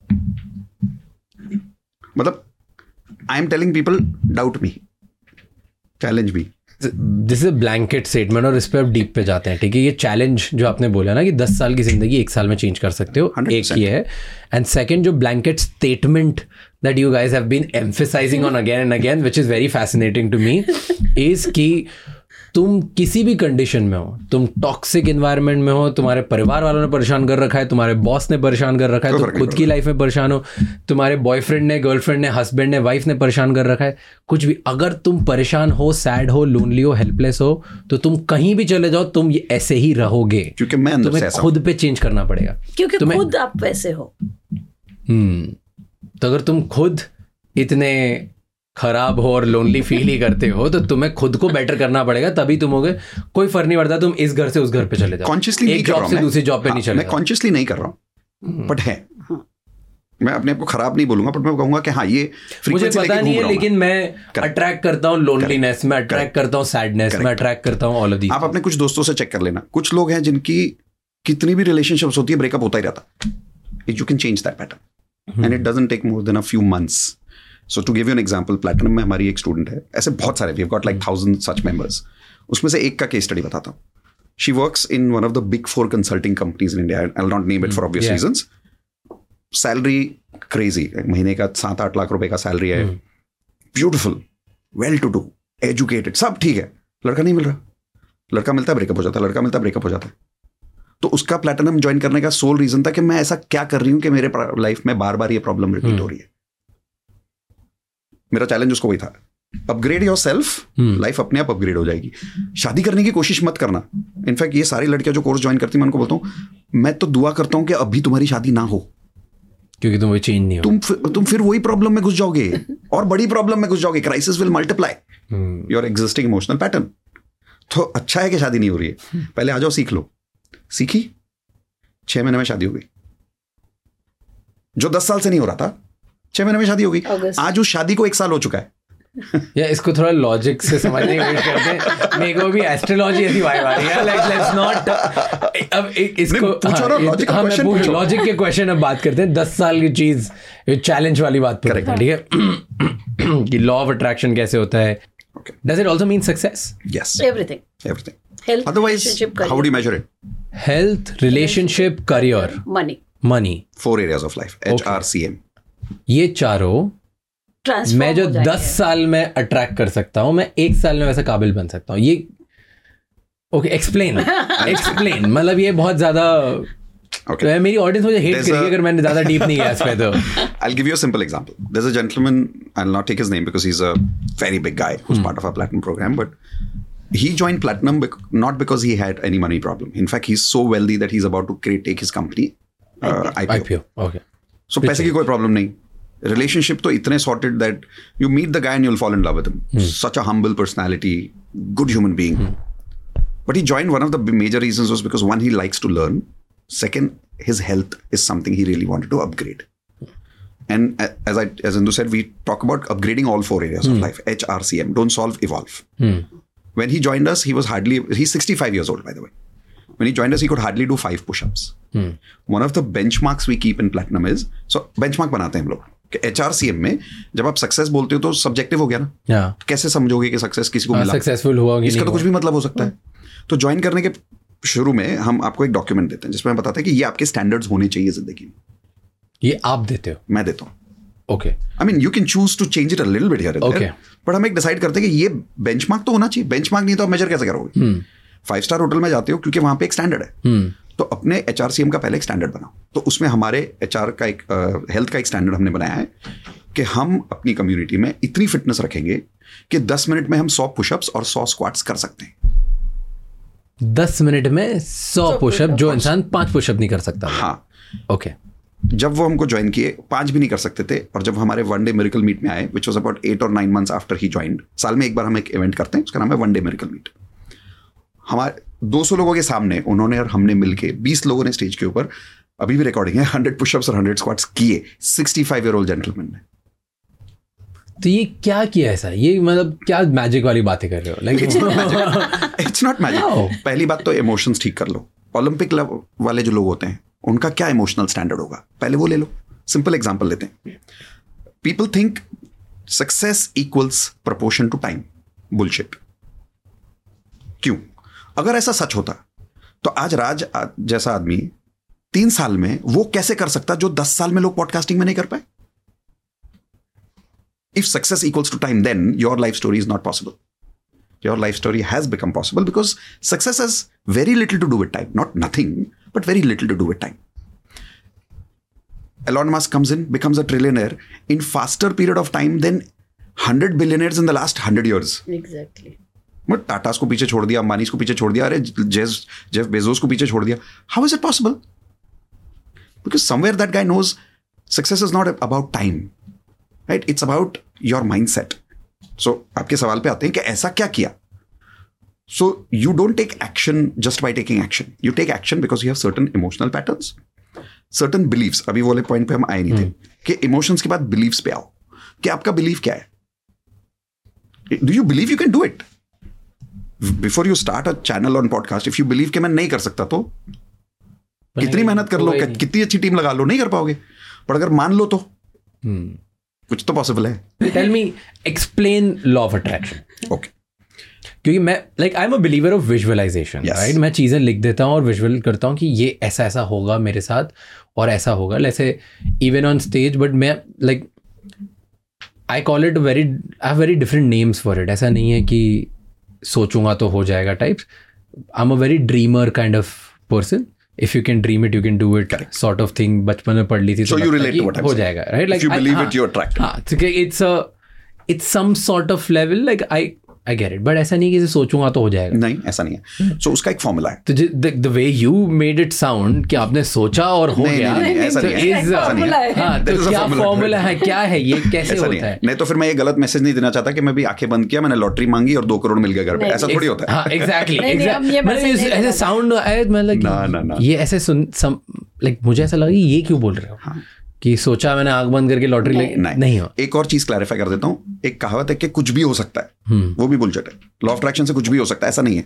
Speaker 1: मतलब I am telling people doubt me, challenge me.
Speaker 3: This is a blanket statement और इस पे आप डीप पे जाते हैं, ठीक है? ये चैलेंज जो आपने बोला ना कि दस साल की जिंदगी एक साल में चेंज कर सकते हो, एक ये है। एंड सेकंड, जो blanket statement that you guys have been emphasizing on again and again, which is very fascinating to me, is कि तुम किसी भी कंडीशन में हो, तुम टॉक्सिक एनवायरनमेंट में हो, तुम्हारे परिवार वालों ने परेशान कर रखा है, तुम्हारे बॉस ने परेशान कर रखा है, तुम खुद की लाइफ में परेशान हो, तुम्हारे बॉयफ्रेंड ने, गर्लफ्रेंड ने, हस्बैंड ने, वाइफ ने परेशान कर रखा है, कुछ भी, अगर तुम परेशान हो, सैड हो, लोनली हो, हेल्पलेस हो, तो तुम कहीं भी चले जाओ, तुम ये ऐसे ही रहोगे,
Speaker 1: क्योंकि मैं अंदर से ऐसा हूं,
Speaker 3: खुद पे चेंज करना पड़ेगा,
Speaker 2: क्योंकि खुद आप वैसे हो।
Speaker 3: हम्म तो अगर तुम खुद इतने खराब हो और लोनली फील ही करते हो, तो तुम्हें खुद को बेटर करना पड़ेगा, तभी तुम होगे। कोई फर्क नहीं पड़ता तुम इस घर से उस घर पे चले जाओ,
Speaker 1: कॉन्शियसली
Speaker 3: एक जॉब से दूसरी जॉब पे नहीं चले।
Speaker 1: मैं कॉन्शियसली नहीं कर रहा हूँ, बट है, मैं अपने आप को खराब नहीं बोलूंगा, बट मैं कहूंगा कि हाँ ये
Speaker 3: मुझे पता नहीं है, लेकिन मैं अट्रैक्ट करता हूँ लोनलीनेस, मैं अट्रैक्ट करता हूँ सैडनेस, मैं अट्रैक्ट करता हूँ ऑल ऑफ दीस।
Speaker 1: आप अपने कुछ दोस्तों से चेक कर लेना, कुछ लोग हैं जिनकी कितनी भी रिलेशनशिप्स होती है, ब्रेकअप होता ही रहता, you can change that pattern and it doesn't take more than a few months. So to give you an example, Platinum में हमारी एक स्टूडेंट है, ऐसे बहुत सारे, we've got like thousand such members. उसमें से एक का केस स्टडी बताता हूँ. She works in one of the big four consulting companies in India. I'll not name it for obvious yeah. reasons. Salary crazy, महीने का सात आठ लाख रुपए का सैलरी है, beautiful, well to do, educated, सब ठीक है, लड़का नहीं मिल रहा, लड़का मिलता है ब्रेकअप हो जाता है, लड़का मिलता है ब्रेकअप हो जाता है। तो उसका प्लैटिनम ज्वाइन करने का सोल रीजन था कि मैं ऐसा क्या कर रही हूं कि मेरे लाइफ में बार बार ये प्रॉब्लम रिपीट हो रही है। मेरा चैलेंज उसको वही था, अपग्रेड योर सेल्फ, लाइफ अपने आप अपग्रेड हो जाएगी। शादी करने की कोशिश मत करना। इनफैक्ट ये सारी लड़कियां जो कोर्स ज्वाइन करती मैं उनको बोलता हूं, मैं तो दुआ करता हूं कि अभी तुम्हारी शादी ना हो, क्योंकि तुम वही चेंज नहीं हो, तुम तुम फिर वही प्रॉब्लम में घुस जाओगे और बड़ी प्रॉब्लम में घुस जाओगे, crisis will multiply your existing emotional pattern. तो अच्छा है कि शादी नहीं हो रही है, पहले आ जाओ, सीख लो। सीखी, छह महीने में शादी हो गई। जो दस साल से नहीं हो रहा था, छह महीने में शादी हो गई। आज उस शादी को एक साल हो चुका है।
Speaker 3: या इसको थोड़ा लॉजिक से समझने की कोशिश करते हैं। मेरे को भी एस्ट्रोलॉजी ऐसी वाइब आ रही है, लाइक लेट्स नॉट, अब इसको पूछो ना, लॉजिक का क्वेश्चन पूछो, लॉजिक के क्वेश्चन अब बात करते हैं। दस साल की चीज, चैलेंज वाली बात करते हैं, ठीक है? कि लॉ ऑफ अट्रैक्शन कैसे होता है, does it also mean success?
Speaker 1: Yes,
Speaker 2: everything,
Speaker 1: everything.
Speaker 2: Health,
Speaker 1: otherwise how do you measure it?
Speaker 3: Health, relationship, career,
Speaker 2: money,
Speaker 3: money,
Speaker 1: four areas of life, H R C M.
Speaker 3: ये चारों मैं जो दस साल में अट्रैक्ट कर सकता हूँ, मैं एक साल में वैसे काबिल बन सकता हूँ। ये ओके एक्सप्लेन एक्सप्लेन मतलब ये बहुत ज्यादा
Speaker 1: Okay.
Speaker 3: तो मेरी ऑडियंस मुझे हेट
Speaker 1: There's
Speaker 3: करेगी
Speaker 1: a-
Speaker 3: अगर मैंने ज्यादा डीप नहीं गया इस पे तो
Speaker 1: I'll give you a simple example. There's a gentleman, I'll not take his name because he's a very big guy who's part of our platinum program, but he joined platinum bec- not because he had any money problem. In fact, he's so wealthy that he's about to create, take his company uh, I P O.
Speaker 3: IPO okay
Speaker 1: So पैसे की कोई problem नहीं. Relationship तो इतने sorted that you meet the guy and you'll fall in love with him. Such a humble personality, good human being. But he joined, one of the major reasons was because one, he likes to learn. Second, his health is something he really wanted to upgrade. And a- as I, as Indu said, we talk about upgrading all four areas of life. H R C M, don't solve, evolve. When he joined us, he was hardly, he's sixty-five years old, by the way. When he joined us, he could hardly do five push-ups. One of the benchmarks we keep in Platinum is, so benchmark बनाते हैं हम लोग कि H R C M में जब आप success बोलते हो तो सब्जेक्टिव हो गया ना.
Speaker 3: या
Speaker 1: कैसे समझोगे कि सक्सेस किसी को मिला?
Speaker 3: सक्सेसफुल हुआ कि
Speaker 1: इसका
Speaker 3: नहीं
Speaker 1: तो कुछ भी मतलब हो सकता है. तो ज्वाइन करने के शुरू में हम आपको एक डॉक्यूमेंट देते हैं जिसमें हम बताते हैं कि ये आपके स्टैंडर्ड्स होने चाहिए जिंदगी में.
Speaker 3: ये आप देते हो
Speaker 1: मैं देता हूँ.
Speaker 3: Okay
Speaker 1: I mean you can choose to change it a little bit here and
Speaker 3: Okay.
Speaker 1: But हम एक डिसाइड करते हैं कि ये बेंचमार्क तो होना चाहिए. बेंचमार्क नहीं तो आप मेजर कैसे करोगे? फाइव स्टार होटल में जाते हो क्योंकि वहां पे एक स्टैंडर्ड है. तो अपने एच आर सी एम का पहले एक स्टैंडर्ड बनाओ. तो उसमें हमारे एच आर का एक हेल्थ का एक स्टैंडर्ड हमने बनाया है कि हम अपनी कम्युनिटी में इतनी फिटनेस रखेंगे कि दस मिनट में हम सौ पुशअप्स और सौ स्क्वाट्स कर सकते हैं.
Speaker 3: दस मिनट में सौ पुशअप जो इंसान पांच पुशअप नहीं कर सकता.
Speaker 1: हाँ.
Speaker 3: ओके
Speaker 1: जब वो हमको ज्वाइन किए पांच भी नहीं कर सकते थे. और जब हमारे वन डे मिरेकल मीट में आए विच वाज अबाउट एट और nine months after he joined, साल में एक बार हम एक इवेंट करते हैं उसका नाम है वन डे मिरेकल मीट. हमारे दो सौ लोगों के सामने उन्होंने और हमने मिलके बीस लोगों ने स्टेज के ऊपर, अभी भी रिकॉर्डिंग है, हंड्रेड पुशअप्स और हंड्रेड स्क्वाट्स किए sixty five year old gentleman ने.
Speaker 3: तो ये क्या किया ऐसा? ये मतलब क्या मैजिक वाली बातें कर रहे हो? Like
Speaker 1: it's not magic. पहली बात तो इमोशंस ठीक कर लो. ओलंपिक वाले जो लोग होते हैं उनका क्या इमोशनल स्टैंडर्ड होगा, पहले वो ले लो. सिंपल एग्जांपल लेते हैं. People think success equals proportion to time. Bullshit. क्यों? अगर ऐसा सच होता तो आज राज जैसा आदमी तीन साल में वो कैसे कर सकता जो दस साल में लोग पॉडकास्टिंग में नहीं कर पाए? If success equals to time, then your life story is not possible. Your life story has become possible because success has very little to do with time. Not nothing, but very little to do with time. Elon Musk comes in, becomes a trillionaire in faster period of time than one hundred billionaires in the last one hundred years.
Speaker 2: Exactly.
Speaker 1: But Tatas को पीछे छोड़ दिया, अंबानीस को पीछे छोड़ दिया, अरे Jeff Jeff Bezos को पीछे छोड़ दिया. How is it possible? Because somewhere that guy knows success is not about time, right? It's about your mindset. So आपके सवाल पे आते हैं कि ऐसा क्या किया. So you don't take action just by taking action. You take action because you have certain emotional patterns, certain beliefs. अभी वाले पॉइंट पे हम आए नहीं थे कि इमोशंस के बाद बिलीव्स पे आओ कि आपका बिलीव क्या है. Do you believe you can do it? Before you start a channel on podcast, if you believe कि मैं नहीं कर सकता तो कितनी मेहनत कर लो, कितनी अच्छी टीम लगा लो, नहीं कर पाओगे. पर अगर मान लो तो कुछ तो पॉसिबल है.
Speaker 3: Tell me, explain law of attraction.
Speaker 1: Okay.
Speaker 3: क्योंकि मैं like I am a believer of visualisation, right? मैं चीज़ें लिख देता हूँ और विजुअल करता हूँ कि ये ऐसा ऐसा होगा मेरे साथ और ऐसा होगा. जैसे इवन ऑन स्टेज, बट मैं like I call it very, I have very different names for it. ऐसा नहीं है कि सोचूंगा तो हो जाएगा types. I am a very dreamer kind of person. If you can dream it you can do it sort of thing. बचपन में पढ़ ली थी
Speaker 1: so
Speaker 3: तो
Speaker 1: you relate to what I'm
Speaker 3: हो
Speaker 1: saying.
Speaker 3: जाएगा, right? Like
Speaker 1: If you believe it, you attract.
Speaker 3: हाँ, it's a it's some sort of level. Like I I get it, but ऐसा नहीं कि इसे सोचूंगा तो हो जाएगा.
Speaker 1: नहीं, ऐसा नहीं है. सो उसका एक फॉर्मूला है.
Speaker 3: तो the way you made it sound कि आपने सोचा और हो
Speaker 1: नहीं,
Speaker 3: गया,
Speaker 1: नहीं, नहीं, ऐसा
Speaker 3: तो
Speaker 1: नहीं है.
Speaker 3: is-
Speaker 1: ऐसा नहीं है.
Speaker 3: हाँ,
Speaker 1: There
Speaker 3: तो
Speaker 1: is a
Speaker 3: क्या
Speaker 1: formula.
Speaker 3: फॉर्मूला है, क्या है ये, कैसे
Speaker 1: ऐसा नहीं
Speaker 3: होता
Speaker 1: है.
Speaker 3: है?
Speaker 1: नहीं तो फिर मैं ये गलत मैसेज नहीं देना चाहता कि मैं भी आंखें बंद किया, मैंने लॉटरी मांगी और दो करोड़ मिल गए घर पे. ऐसा थोड़ी होता है.
Speaker 3: हाँ, एग्जैक्टली
Speaker 2: नहीं, नहीं, हम ये
Speaker 3: एग्जैक्टली.
Speaker 2: message नहीं
Speaker 3: ऐसे
Speaker 2: देना
Speaker 3: साउंड आए, मतलब
Speaker 1: ना, ना, ना.
Speaker 3: ये ऐसे सुन सम लाइक मुझे ऐसा लगा कि ये क्यों बोल रहे हो
Speaker 1: हाँ.
Speaker 3: कि सोचा मैंने आंख बंद करके लॉटरी ले.
Speaker 1: नहीं,
Speaker 3: नहीं हो.
Speaker 1: एक और चीज क्लैरिफाई कर देता हूं. एक कहावत है कि कुछ भी हो सकता है, वो भी बुलशिट है. लॉ ऑफ अट्रैक्शन से कुछ भी हो सकता है ऐसा नहीं है.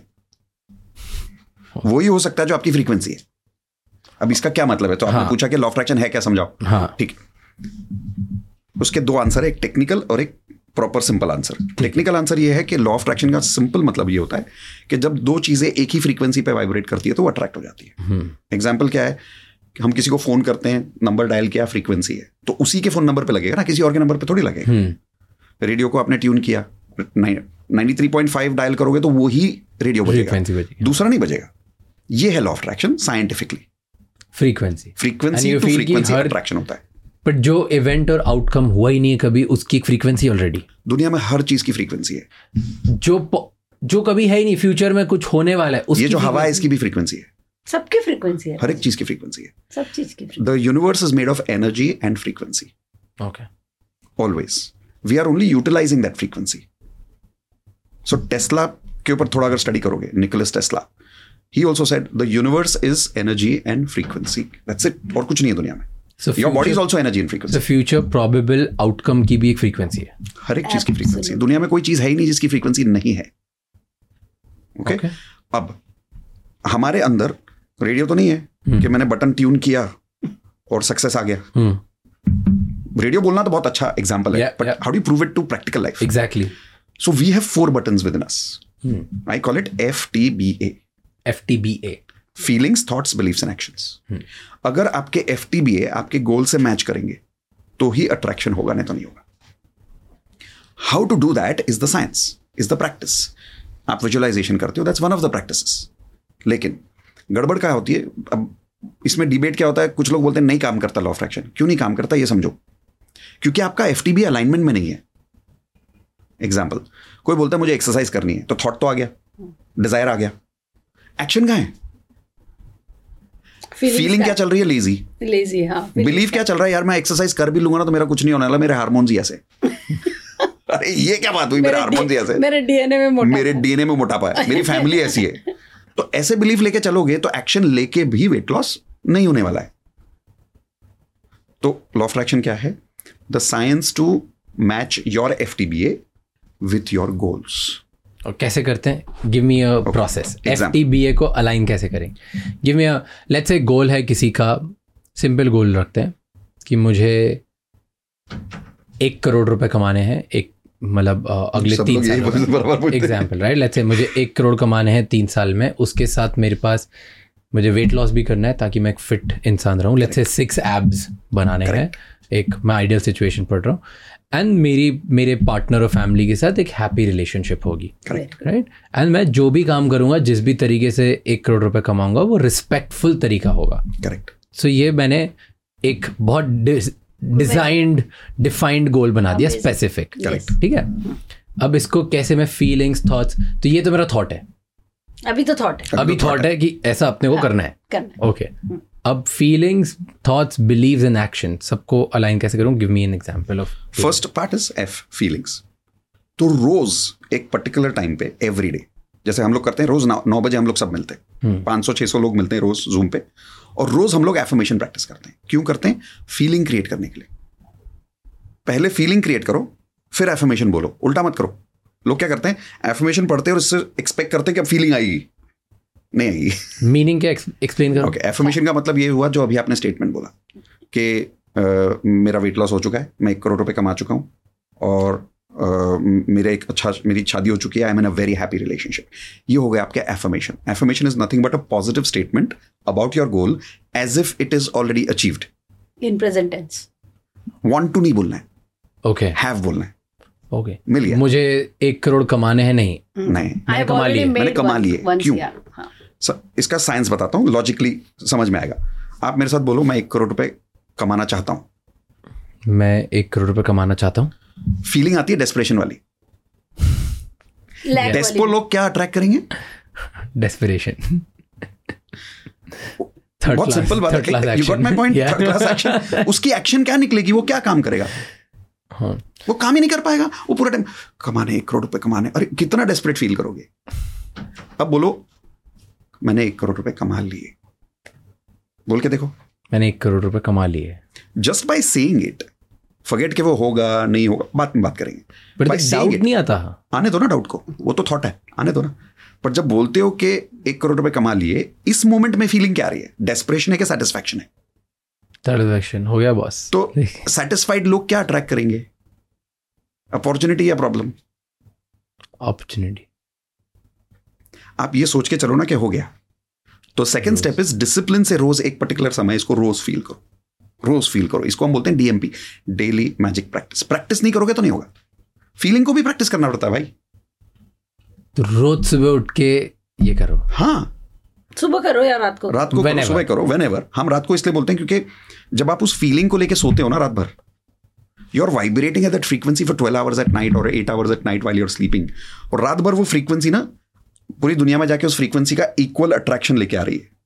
Speaker 1: वो ही हो सकता है जो आपकी फ्रीक्वेंसी है. अब इसका क्या मतलब है? तो आपने
Speaker 3: हाँ.
Speaker 1: पूछा कि लॉ ऑफ अट्रैक्शन है क्या, समझाओ.
Speaker 3: हाँ.
Speaker 1: ठीक. उसके दो आंसर है, एक टेक्निकल और एक proper simple answer. Technical answer ये है कि लॉ ऑफ अट्रैक्शन का सिंपल मतलब ये होता है कि जब दो चीजें एक ही फ्रीक्वेंसी पे वाइब्रेट करती है तो वो अट्रैक्ट हो जाती है. एग्जाम्पल क्या है? हम किसी को फोन करते हैं, नंबर डायल किया, फ्रीक्वेंसी है, तो उसी के फोन नंबर पे लगेगा ना, किसी और के नंबर पे थोड़ी लगेगा. रेडियो को आपने ट्यून किया ninety three point five dial करोगे तो वो ही रेडियो बजेगा, दूसरा नहीं बजेगा। ये है law of attraction scientifically.
Speaker 3: Frequency
Speaker 1: frequency to frequency attraction होता है।
Speaker 3: बट जो इवेंट और आउटकम हुआ ही नहीं है कभी, उसकी एक फ्रीक्वेंसी ऑलरेडी।
Speaker 1: दुनिया में हर चीज की फ्रीक्वेंसी है।
Speaker 3: जो जो कभी है ही नहीं, फ्यूचर में कुछ होने वाला है, उसकी
Speaker 1: ये जो हवा है इसकी भी फ्रीक्वेंसी है।
Speaker 2: सबकी फ्रीक्वेंसी है,
Speaker 1: हर एक चीज की फ्रीक्वेंसी है।
Speaker 2: सब चीज की।
Speaker 1: The universe is made of energy and frequency.
Speaker 3: Okay,
Speaker 1: always we are only utilising that frequency. So Tesla के ऊपर थोड़ा अगर स्टडी करोगे, Nicolas Tesla, he also said the universe is energy and frequency, that's it, और कुछ नहीं है दुनिया में।
Speaker 3: so
Speaker 1: your body is also energy and frequency।
Speaker 3: the future probable outcome की भी एक फ्रीक्वेंसी है।
Speaker 1: हर एक चीज की फ्रीक्वेंसी। दुनिया में कोई चीज है ही नहीं जिसकी फ्रीक्वेंसी नहीं है। Okay okay? okay. अब हमारे अंदर रेडियो तो नहीं है hmm. कि मैंने बटन ट्यून किया और सक्सेस आ गया। hmm. रेडियो बोलना तो बहुत अच्छा एग्जाम्पल है, but how do you prove it to practical life?
Speaker 3: Exactly.
Speaker 1: So we have four buttons with in us. I call it F T B A.
Speaker 3: F T B A,
Speaker 1: feelings, thoughts, beliefs and actions. अगर आपके F T B ए आपके गोल से match करेंगे तो ही attraction होगा, नहीं तो नहीं होगा। How to do that is the science, is the practice. आप विजुअलाइजेशन करते हो, that's one of the practices. लेकिन गड़बड़ क्या होती है, अब इसमें डिबेट क्या होता है, कुछ लोग बोलते हैं नहीं काम करता लॉ ऑफ अट्रैक्शन। क्यों नहीं काम करता ये समझो। क्योंकि आपका एफ टी बी अलाइनमेंट में नहीं है। एग्जाम्पल, कोई बोलता है मुझे एक्सरसाइज करनी है, तो थॉट तो आ गया, डिजायर आ गया, एक्शन कहाँ है? फीलिंग क्या चल रही है? लेजी
Speaker 2: लेजी हाँ।
Speaker 1: बिलीव क्या चल रहा है? यार मैं एक्सरसाइज कर भी लूंगा ना तो मेरा कुछ नहीं होने वाला, मेरे हार्मोन्स ही ऐसे। अरे ये क्या बात हुई, मेरे हार्मोन्स ही ऐसे,
Speaker 2: मेरे डीएनए में मोटापा,
Speaker 1: मेरे डीएनए में मोटापा है, मेरी फैमिली ऐसी है। तो ऐसे बिलीफ लेके चलोगे तो एक्शन लेके भी वेट लॉस नहीं होने वाला है। तो लॉ ऑफ अट्रैक्शन क्या है? The science to match your FTBA with your goals.
Speaker 3: और कैसे करते हैं? Give me a process. एफटीबीए को अलाइन कैसे करें? Give me a, let's say goal है किसी का, सिंपल गोल रखते हैं कि मुझे एक करोड़ रुपए कमाने हैं, एक मतलब अगले तीन साल, एग्जाम्पल राइट। लेट्स से मुझे एक करोड़ कमाने हैं तीन साल में, उसके साथ मेरे पास मुझे वेट लॉस भी करना है ताकि मैं एक फिट इंसान रहूं। लेट्स से सिक्स एब्स बनाने हैं, एक मैं आइडियल सिचुएशन पढ़ रहा हूँ, एंड मेरी मेरे पार्टनर और फैमिली के साथ एक हैप्पी रिलेशनशिप होगी, राइट। एंड मैं जो भी काम करूंगा, जिस भी तरीके से एक करोड़ रुपए कमाऊंगा, वो रिस्पेक्टफुल तरीका होगा,
Speaker 1: करेक्ट।
Speaker 3: सो ये मैंने एक बहुत डिजाइंड डिफाइंड गोल बना दिया, स्पेसिफिक, ठीक है। अब इसको कैसे मैं फीलिंग्स, थॉट्स, तो ये तो मेरा थॉट है,
Speaker 2: अभी तो थॉट है,
Speaker 3: अभी थॉट है कि ऐसा अपने को करना है, ओके। अब feelings, thoughts, beliefs and action सबको अलाइन कैसे करूं? Give me an example of.
Speaker 1: First part is F, feelings. तो रोज एक पर्टिकुलर टाइम पे, एवरी डे, जैसे हम लोग करते हैं, रोज नौ बजे हम लोग सब मिलते हैं, पाँच सौ छह सौ लोग मिलते हैं रोज जूम पे, और रोज हम लोग एफर्मेशन प्रैक्टिस करते हैं। क्यों करते हैं? फीलिंग क्रिएट करने के लिए। पहले फीलिंग क्रिएट करो, फिर एफर्मेशन बोलो, उल्टा मत करो। लोग क्या करते हैं, एफर्मेशन पढ़ते हैं और इससे एक्सपेक्ट करते हैं कि अब फीलिंग आएगी, नहीं आएगी।
Speaker 3: मीनिंग क्या एक्सप्लेन करो?
Speaker 1: ओके, एफर्मेशन का मतलब ये हुआ जो अभी आपने स्टेटमेंट बोला कि मेरा वेट लॉस हो चुका है, मैं एक करोड़ रुपए कमा चुका हूँ, और Uh, मेरा एक अच्छा मेरी शादी हो चुकी है, I am in a very happy relationship. ये हो गया आपका affirmation. Affirmation is nothing but a positive statement about your goal as if it is already achieved
Speaker 2: in present tense.
Speaker 1: Want to नहीं बोलना है,
Speaker 3: ओके,
Speaker 1: हैव बोलना है।
Speaker 3: Okay okay.
Speaker 1: मिल गया,
Speaker 3: मुझे एक करोड़ कमाने हैं, नहीं
Speaker 1: नहीं
Speaker 3: मैंने कमा लिए,
Speaker 1: मैंने कमा लिए। क्यों?
Speaker 2: हाँ.
Speaker 1: सर इसका साइंस बताता हूँ, लॉजिकली समझ में आएगा। आप मेरे साथ बोलो, मैं एक करोड़ रुपए कमाना चाहता हूँ।
Speaker 3: मैं एक करोड़ रुपए कमाना चाहता हूँ।
Speaker 1: फीलिंग आती है डेस्परेशन वाली। डेस्पो लोग क्या अट्रैक्ट करेंगे?
Speaker 3: डेस्परेशन।
Speaker 1: बहुत सिंपल बात है, you got my point. Third class action. उसकी एक्शन क्या निकलेगी? वो क्या काम करेगा?
Speaker 3: हाँ.
Speaker 1: वो काम ही नहीं कर पाएगा। वो पूरा टाइम कमाने, एक करोड़ रुपए कमाने, अरे कितना डेस्परेट फील करोगे। अब बोलो मैंने एक करोड़ रुपए कमा लिए, बोल के देखो,
Speaker 3: मैंने एक करोड़ रुपए कमा लिए।
Speaker 1: Just by saying it, forget कि वो होगा नहीं होगा, बात में बात करेंगे।
Speaker 3: बट डाउट नहीं आता।
Speaker 1: आने दो ना डाउट को, वो तो थॉट है, आने दो ना। पर जब बोलते हो कि एक करोड़ रुपए कमा लिए, इस मोमेंट में फीलिंग क्या आ रही है? डेस्परेशन है कि सेटिस्फैक्शन है?
Speaker 3: सेटिस्फैक्शन हो गया बॉस।
Speaker 1: तो सेटिस्फाइड लोग क्या अट्रैक्ट करेंगे? अपॉर्चुनिटी या प्रॉब्लम?
Speaker 3: अपॉर्चुनिटी।
Speaker 1: आप ये सोच के चलो ना कि हो गया। तो सेकंड स्टेप इज डिसिप्लिन से रोज एक पर्टिकुलर समय इसको रोज फील करो, रोज फील करो। इसको हम बोलते हैं DMP, daily magic practice. Practice नहीं करोगे तो नहीं होगा। फीलिंग को भी प्रैक्टिस करना पड़ता है भाई।
Speaker 3: तो रोज सुबह उठ के ये करो।
Speaker 1: हाँ,
Speaker 2: सुबह करो या रात को
Speaker 1: रात को करो, सुबह करो, whenever। हम रात को इसलिए बोलते हैं क्योंकि जब आप उस फीलिंग को लेके सोते हो ना रात भर, you are vibrating at that frequency for twelve hours at night और eight hours at night while you are sleeping, और रात भर वो फ्रीक्वेंसी ना पूरी दुनिया में जाके उस फ्रीक्वेंसी का इक्वल अट्रैक्शन लेके आ रही है,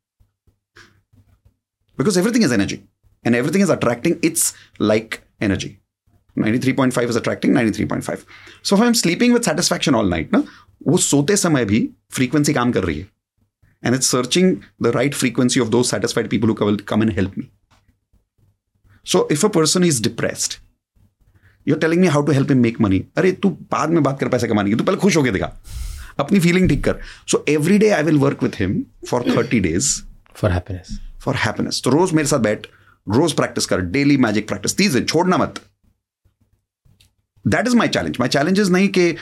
Speaker 1: because everything is energy and everything is attracting it's like energy. ninety-three point five is attracting ninety-three point five. So if I'm sleeping with satisfaction all night, ना, वो सोते समय भी फ्रीक्वेंसी काम कर रही है, and it's searching the right frequency of those satisfied people who will come and help me. So if a person is depressed, you're telling me how to help him make money. अरे तू बाद में बात कर पैसे कमाने की, तू पहले खुश होके दिखा, अपनी फीलिंग ठीक कर. So every day I will work with him for thirty days.
Speaker 3: For happiness.
Speaker 1: For happiness. तो रोज मेरे साथ बैठ, रोज प्रैक्टिस कर, डेली मैजिक प्रैक्टिस, तीस दिन छोड़ना मत. That is my challenge. My challenge is नहीं कि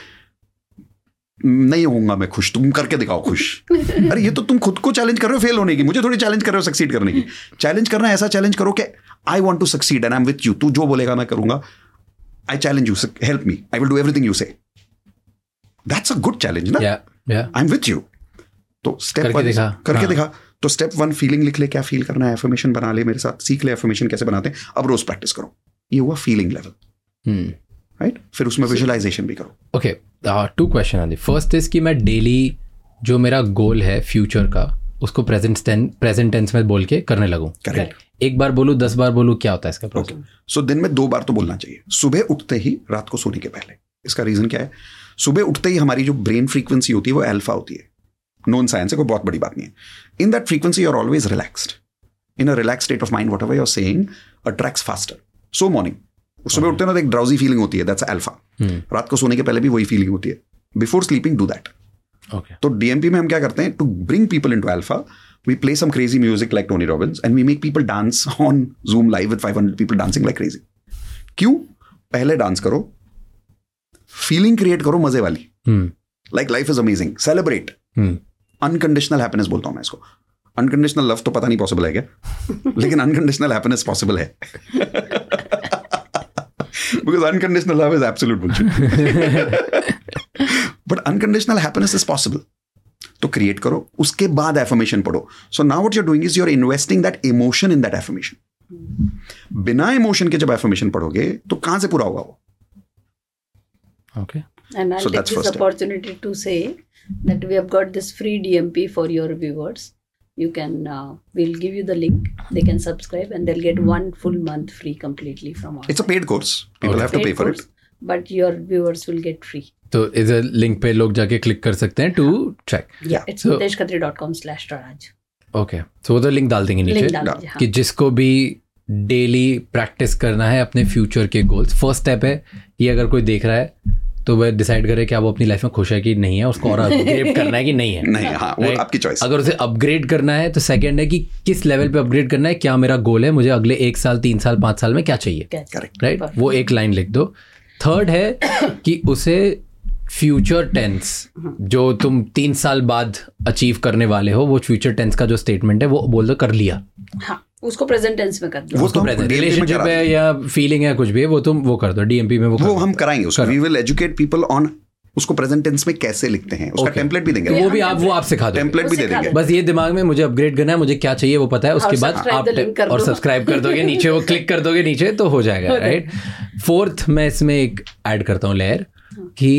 Speaker 1: नहीं होऊंगा मैं खुश, तुम करके दिखाओ खुश. अरे ये तो तुम खुद को चैलेंज कर रहे हो फेल होने की, मुझे थोड़ी चैलेंज कर रहे हो सक्सीड करने की. चैलेंज करना ऐसा चैलेंज करो कि I want to succeed and I am with you. तू जो बोलेगा मैं करूंगा. I challenge you, help me, I will do everything you say. That's a good challenge ना. I am with you. तो स्टेप वन करके दिखा. तो स्टेप वन फीलिंग लिख ले, क्या फील करना है, एफर्मेशन बना ले मेरे साथ, सीख ले एफर्मेशन कैसे बनाते हैं. अब रोज प्रैक्टिस करो. ये हुआ फीलिंग लेवल, राइट. फिर उसमें विजुअलाइजेशन भी करो.
Speaker 3: ओके, टू क्वेश्चन आते. फर्स्ट इज कि मैं डेली जो मेरा गोल है फ्यूचर का उसको प्रेजेंट टेंस प्रेजेंट टेंस में बोल के करने लगूं.
Speaker 1: करेक्ट.
Speaker 3: एक बार बोलूं, दस बार बोलूं, क्या होता है इसका प्रोसेस?
Speaker 1: सो दिन में दो बार तो बोलना चाहिए, सुबह उठते ही, रात को सोने के पहले. इसका रीजन क्या है? सुबह उठते ही हमारी जो ब्रेन फ्रीक्वेंसी होती है वो अल्फा होती है. नोन साइंस है, कोई बहुत बड़ी बात नहीं है. In that frequency you are always relaxed. In a relax state of mind, whatever you are saying attracts faster. So morning सुबह उठते ना तो एक ड्राउजी फीलिंग होती है, दैट्स अल्फा. रात को सोने के पहले भी वही फीलिंग होती है. Before sleeping do that. तो डीएमपी में हम क्या करते हैं, to bring people into alpha, we play some crazy music like Tony Robbins and we make people dance on Zoom live with five hundred people dancing like crazy. क्यों? पहले dance करो, feeling create करो मजे वाली, like life is amazing, celebrate. Unconditional happiness बोलता हूं मैं इसको. अनकंडीशनल लव तो पता नहीं पॉसिबल है क्या, लेकिन अनकंडीशनल हैप्पीनेस पॉसिबल है. Because unconditional love is absolute bullshit. But unconditional happiness is possible. तो create करो, उसके बाद affirmation पढ़ो. So now what you're doing is you're investing that emotion in that affirmation. बिना emotion के जब affirmation पढ़ोगे तो कहाँ से पूरा होगा वो?
Speaker 3: Okay.
Speaker 2: And I'll
Speaker 1: So
Speaker 2: take
Speaker 1: that's
Speaker 2: this
Speaker 1: first step.
Speaker 2: opportunity to say that we have got this free D M P for your viewers. You can, uh, we'll give you the link. They can subscribe and they'll get one full month free completely from our
Speaker 1: It's a paid course. People
Speaker 3: Okay.
Speaker 1: have to
Speaker 2: paid
Speaker 1: pay for
Speaker 2: course,
Speaker 1: it.
Speaker 2: but your viewers will get free.
Speaker 3: तो इस link पे लोग जाके click कर सकते हैं to check.
Speaker 2: Yeah, it's
Speaker 3: So-
Speaker 2: mitesh khatri dot com slash raj.
Speaker 3: Okay, तो वो तो लिंक डाल देंगे नीचे
Speaker 2: Link डाल दीजिए, हाँ.
Speaker 3: कि जिसको भी डेली प्रैक्टिस करना है अपने फ्यूचर के गोल्स. फर्स्ट स्टेप है ये, अगर कोई देख रहा है तो वह डिसाइड करे कि वो अपनी लाइफ में खुश है कि नहीं है, उसको और अपग्रेड करना है कि नहीं है.
Speaker 1: नहीं, हाँ, वो
Speaker 3: Right?
Speaker 1: आपकी चॉइस.
Speaker 3: अगर उसे अपग्रेड करना है तो सेकंड है कि किस लेवल पे अपग्रेड करना है, क्या मेरा गोल है, मुझे अगले एक साल, तीन साल, पाँच साल में क्या चाहिए.
Speaker 1: Correct.
Speaker 3: राइट, वो एक लाइन लिख दो. थर्ड है कि उसे फ्यूचर टेंस जो तुम तीन साल बाद अचीव करने वाले हो, वो फ्यूचर टेंस का जो स्टेटमेंट है वो बोल दो कर लिया.
Speaker 2: हाँ, उसको प्रेजेंट टेंस में कर दो.
Speaker 1: वो
Speaker 3: उसको
Speaker 1: तो हम
Speaker 3: प्रेजेंट
Speaker 1: D M P में
Speaker 3: रिलेशनशिप
Speaker 1: करा
Speaker 3: है या फीलिंग है कुछ भी है, वो तुम वो कर दो डीएमपी में. वो
Speaker 1: वो हम कराएंगे उसको. We will educate people on उसको प्रेजेंट टेंस में कैसे लिखते हैं. उसका
Speaker 3: Okay.
Speaker 1: टेम्पलेट भी देंगे.
Speaker 3: वो भी आप वो आप सिखा दो.
Speaker 1: टेम्पलेट भी दे देंगे.
Speaker 3: बस ये दिमाग में मुझे अपग्रेड करना है, मुझे क्या चाहिए वो पता है, उसके
Speaker 2: और
Speaker 3: बाद
Speaker 2: subscribe
Speaker 3: आप
Speaker 2: the link कर
Speaker 3: और
Speaker 2: दो.
Speaker 3: सब्सक्राइब कर दोगे नीचे, वो क्लिक कर दोगे नीचे तो हो जाएगा. राइट. फोर्थ मैं इसमें एक ऐड करता हूँ लेयर कि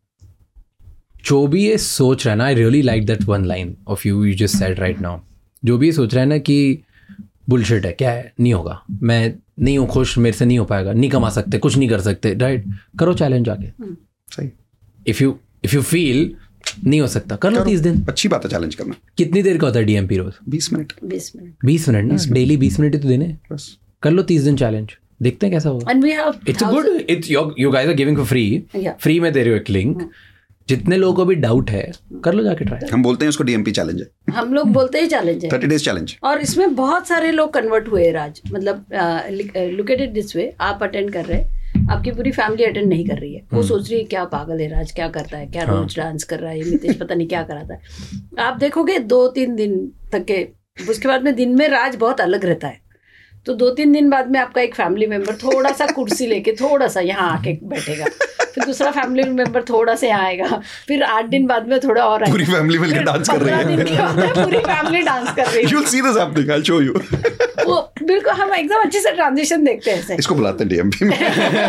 Speaker 3: जो भी ये सोच रहा है ना, I really like that one line of you you just said right now. जो भी ये सोच रहा है ना कि बुलशिट है, क्या है, नहीं होगा, मैं नहीं हूँ खुश, मेरे से नहीं हो पाएगा, नहीं कमा सकते, कुछ नहीं कर सकते, राइट, करो चैलेंज आके.
Speaker 1: सही.
Speaker 3: If you if you feel नहीं हो सकता, कर लो तीस दिन.
Speaker 1: अच्छी बात है चैलेंज करना.
Speaker 3: कितनी देर का होता है डीएमपी रोज?
Speaker 1: बीस मिनट.
Speaker 2: बीस मिनट.
Speaker 3: बीस मिनट ना, डेली बीस मिनट ही तो देने.
Speaker 1: बस
Speaker 3: कर लो तीस दिन चैलेंज, देखते हैं कैसा होगा.
Speaker 2: And we have
Speaker 3: it's good. It's you guys are giving for free.
Speaker 2: Yeah.
Speaker 3: Free में दे रहे हो एक लिंक. जितने लोगों को भी डाउट है कर लो जाके ट्राई.
Speaker 1: हम बोलते हैं उसको डीएमपी चैलेंज है.
Speaker 2: हम लोग बोलते ही चैलेंज है.
Speaker 1: Thirty days challenge.
Speaker 2: और इसमें बहुत सारे लोग कन्वर्ट हुए राज. मतलब look at it this way, आप अटेंड कर रहे हैं, आपकी पूरी फैमिली अटेंड नहीं कर रही है. वो सोच रही है क्या पागल है राज, क्या करता है, क्या रोज डांस कर रहा है मितेश, पता नहीं क्या कराता है. आप देखोगे दो तीन दिन तक के, उसके बाद में दिन में राज बहुत अलग रहता है. तो दो तीन दिन बाद में आपका एक फैमिली मेंबर थोड़ा सा कुर्सी लेके थोड़ा सा यहाँ आके बैठेगा, फिर दूसरा फैमिली मेंबर थोड़ा सा यहाँ आएगा, फिर आठ दिन बाद में थोड़ा और
Speaker 1: पूरी फैमिली मिलकर डांस कर रही
Speaker 2: है, पूरी फैमिली डांस कर रही है।
Speaker 1: You'll see this happening, I'll show you.
Speaker 2: वो बिल्कुल हम एकदम अच्छे से ट्रांजिशन देखते हैं ऐसे।
Speaker 1: इसको बुलाते हैं डीएमपी में।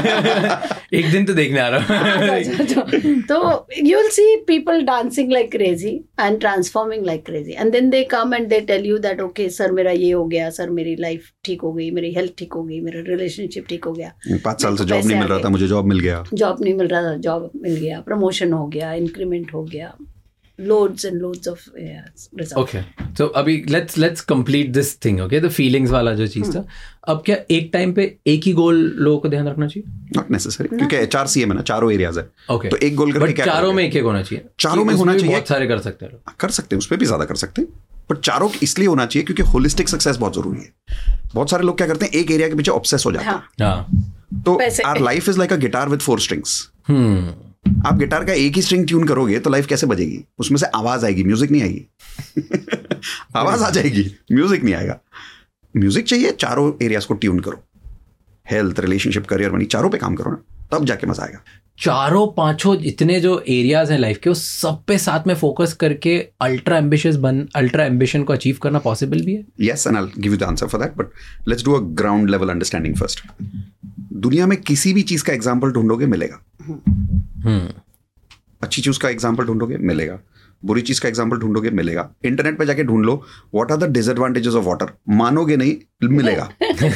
Speaker 3: एक दिन तो देखने आ रहा हूँ।
Speaker 2: तो you'll see people dancing like crazy and transforming like crazy, and then they come and they tell you that okay sir मेरा ये हो गया, सर मेरी लाइफ ठीक हो गई, मेरी हेल्थ ठीक हो गई, मेरा रिलेशनशिप ठीक हो गया,
Speaker 1: पाँच साल से जॉब नहीं मिल रहा था, मुझे जॉब मिल गया,
Speaker 2: जॉब नहीं मिल रहा था, जॉब मिल गया, प्रमोशन हो गया, इंक्रीमेंट हो गया, loads and loads of yeah, results.
Speaker 3: Okay, so अभी let's let's complete this thing, okay? The feelings वाला जो चीज था, अब क्या एक टाइम पे एक ही गोल लोगों को ध्यान रखना चाहिए?
Speaker 1: Not necessary, क्योंकि एचआरसीए में ना चारों एरियाज है,
Speaker 3: okay.
Speaker 1: तो एक गोल करके क्या
Speaker 3: चारों में एक एक होना चाहिए,
Speaker 1: चारों में होना चाहिए,
Speaker 3: बहुत सारे कर सकते हैं,
Speaker 1: कर सकते हैं, उस पर भी ज्यादा कर सकते हैं, पर चारों इसलिए होना चाहिए क्योंकि होलिस्टिक सक्सेस बहुत जरूरी है। बहुत सारे लोग क्या करते हैं, एक एरिया के पीछे ऑब्सेस हो जाते हैं। हाँ। तो our life is like a guitar with four strings. आप गिटार का एक ही स्ट्रिंग ट्यून करोगे तो लाइफ कैसे बजेगी? उसमें से आवाज आएगी, म्यूजिक नहीं आएगी। आवाज आ जाएगी, म्यूजिक नहीं आएगा। म्यूजिक चाहिए, चारों एरियाज को ट्यून करो, हेल्थ, रिलेशनशिप, करियर, मनी, चारों पे काम करो ना, तब जाके मजा आएगा।
Speaker 3: चारों पांचों इतने जो एरियाज हैं लाइफ के, उस सब पे साथ में फोकस करके अल्ट्रा एम्बिशियस बन अल्ट्रा एम्बिशन को अचीव करना पॉसिबल भी है?
Speaker 1: Yes, and I will give you the answer for that, but let's do a ground level understanding first. दुनिया में किसी भी चीज का एग्जाम्पल ढूंढोगे मिलेगा।
Speaker 3: हम्म
Speaker 1: अच्छी चीज का एग्जाम्पल ढूंढोगे मिलेगा, बुरी चीज का एग्जाम्पल ढूंढोगे मिलेगा। इंटरनेट पे जाके ढूंढ लो what are the disadvantages of water, मानोगे नहीं, मिलेगा।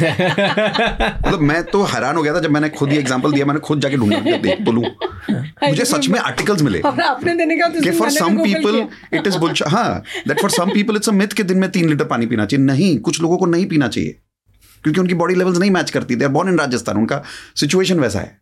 Speaker 1: मतलब मैं तो हैरान हो गया था जब मैंने खुद ही एग्जाम्पल दिया, मैंने खुद जाके ढूंढा, देख तो लूं, मुझे सच में आर्टिकल्स मिले
Speaker 2: आपने देने का
Speaker 1: कि for some people it is bullshit. हाँ, that for some people it's a myth कि दिन में तीन लीटर पानी पीना चाहिए। नहीं, कुछ लोगों को नहीं पीना चाहिए क्योंकि उनकी बॉडी लेवल्स नहीं मैच करती। They are born in Rajasthan, उनका सिचुएशन वैसा है।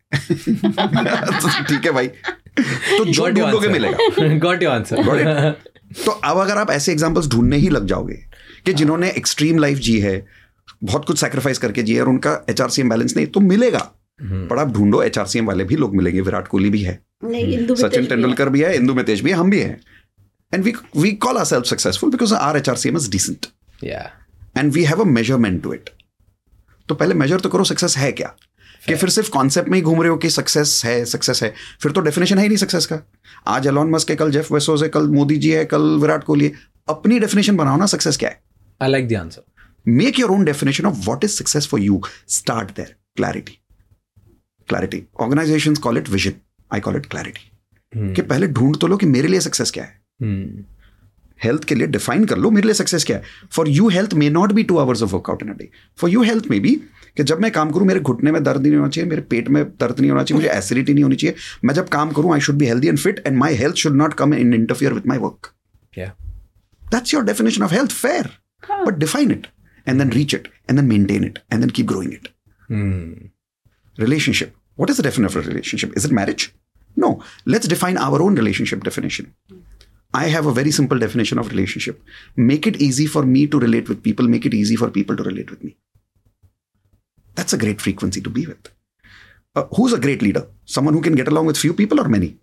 Speaker 1: ठीक है भाई, तो जो ढूंढोगे मिलेगा।
Speaker 3: Got your answer.
Speaker 1: तो अब अगर आप ऐसे एग्जांपल्स ढूंढने ही लग जाओगे कि जिन्होंने एक्सट्रीम लाइफ जी है, बहुत कुछ सैक्रिफाइस करके जी है और उनका एचआरसीएम बैलेंस नहीं, तो मिलेगा। पर आप ढूंढो, एचआरसीएम वाले भी लोग मिलेंगे। विराट कोहली भी है, सचिन तेंदुलकर भी है, इंदु मितेश भी है, हम भी हैं। And we we call ourselves successful because our HRCM is decent and we have a measurement to it. तो पहले मेजर तो करो सक्सेस है क्या, कि फिर सिर्फ कॉन्सेप्ट में ही घूम रहे हो कि सक्सेस है सक्सेस है, फिर तो डेफिनेशन है ही नहीं सक्सेस का। आज एलॉन मस्क है, कल जेफ बेजोस है, कल मोदी जी है, कल विराट कोहली है। अपनी डेफिनेशन बनाओ ना, सक्सेस क्या है।
Speaker 3: I like the answer.
Speaker 1: Make your own definition of what is success for you. Start there. Clarity, clarity. Organisations call it vision, I call it clarity. कि पहले ढूंढ तो लो कि मेरे लिए सक्सेस क्या है। हेल्थ के लिए डिफाइन कर लो मेरे लिए सक्सेस क्या है। For you health may not be two hours of workout in a day. For you health may be कि जब मैं काम करूं मेरे घुटने में दर्द नहीं होना चाहिए, मेरे पेट में दर्द नहीं होना चाहिए, मुझे एसिडिटी नहीं होनी चाहिए। मैं जब काम करूं I should be healthy and fit and my health should not come in interfere with my work. That's your definition of health. Fair, but define it and then reach it and then maintain it and then keep growing it. Relationship. What is the definition of a relationship? Is it marriage? No. Let's define our own relationship definition. I have a very simple definition of relationship. Make it easy for me to relate with people. Make it easy for people to relate with me. That's a great frequency to be with. Uh, who's a great leader? Someone who can get along with few people or many?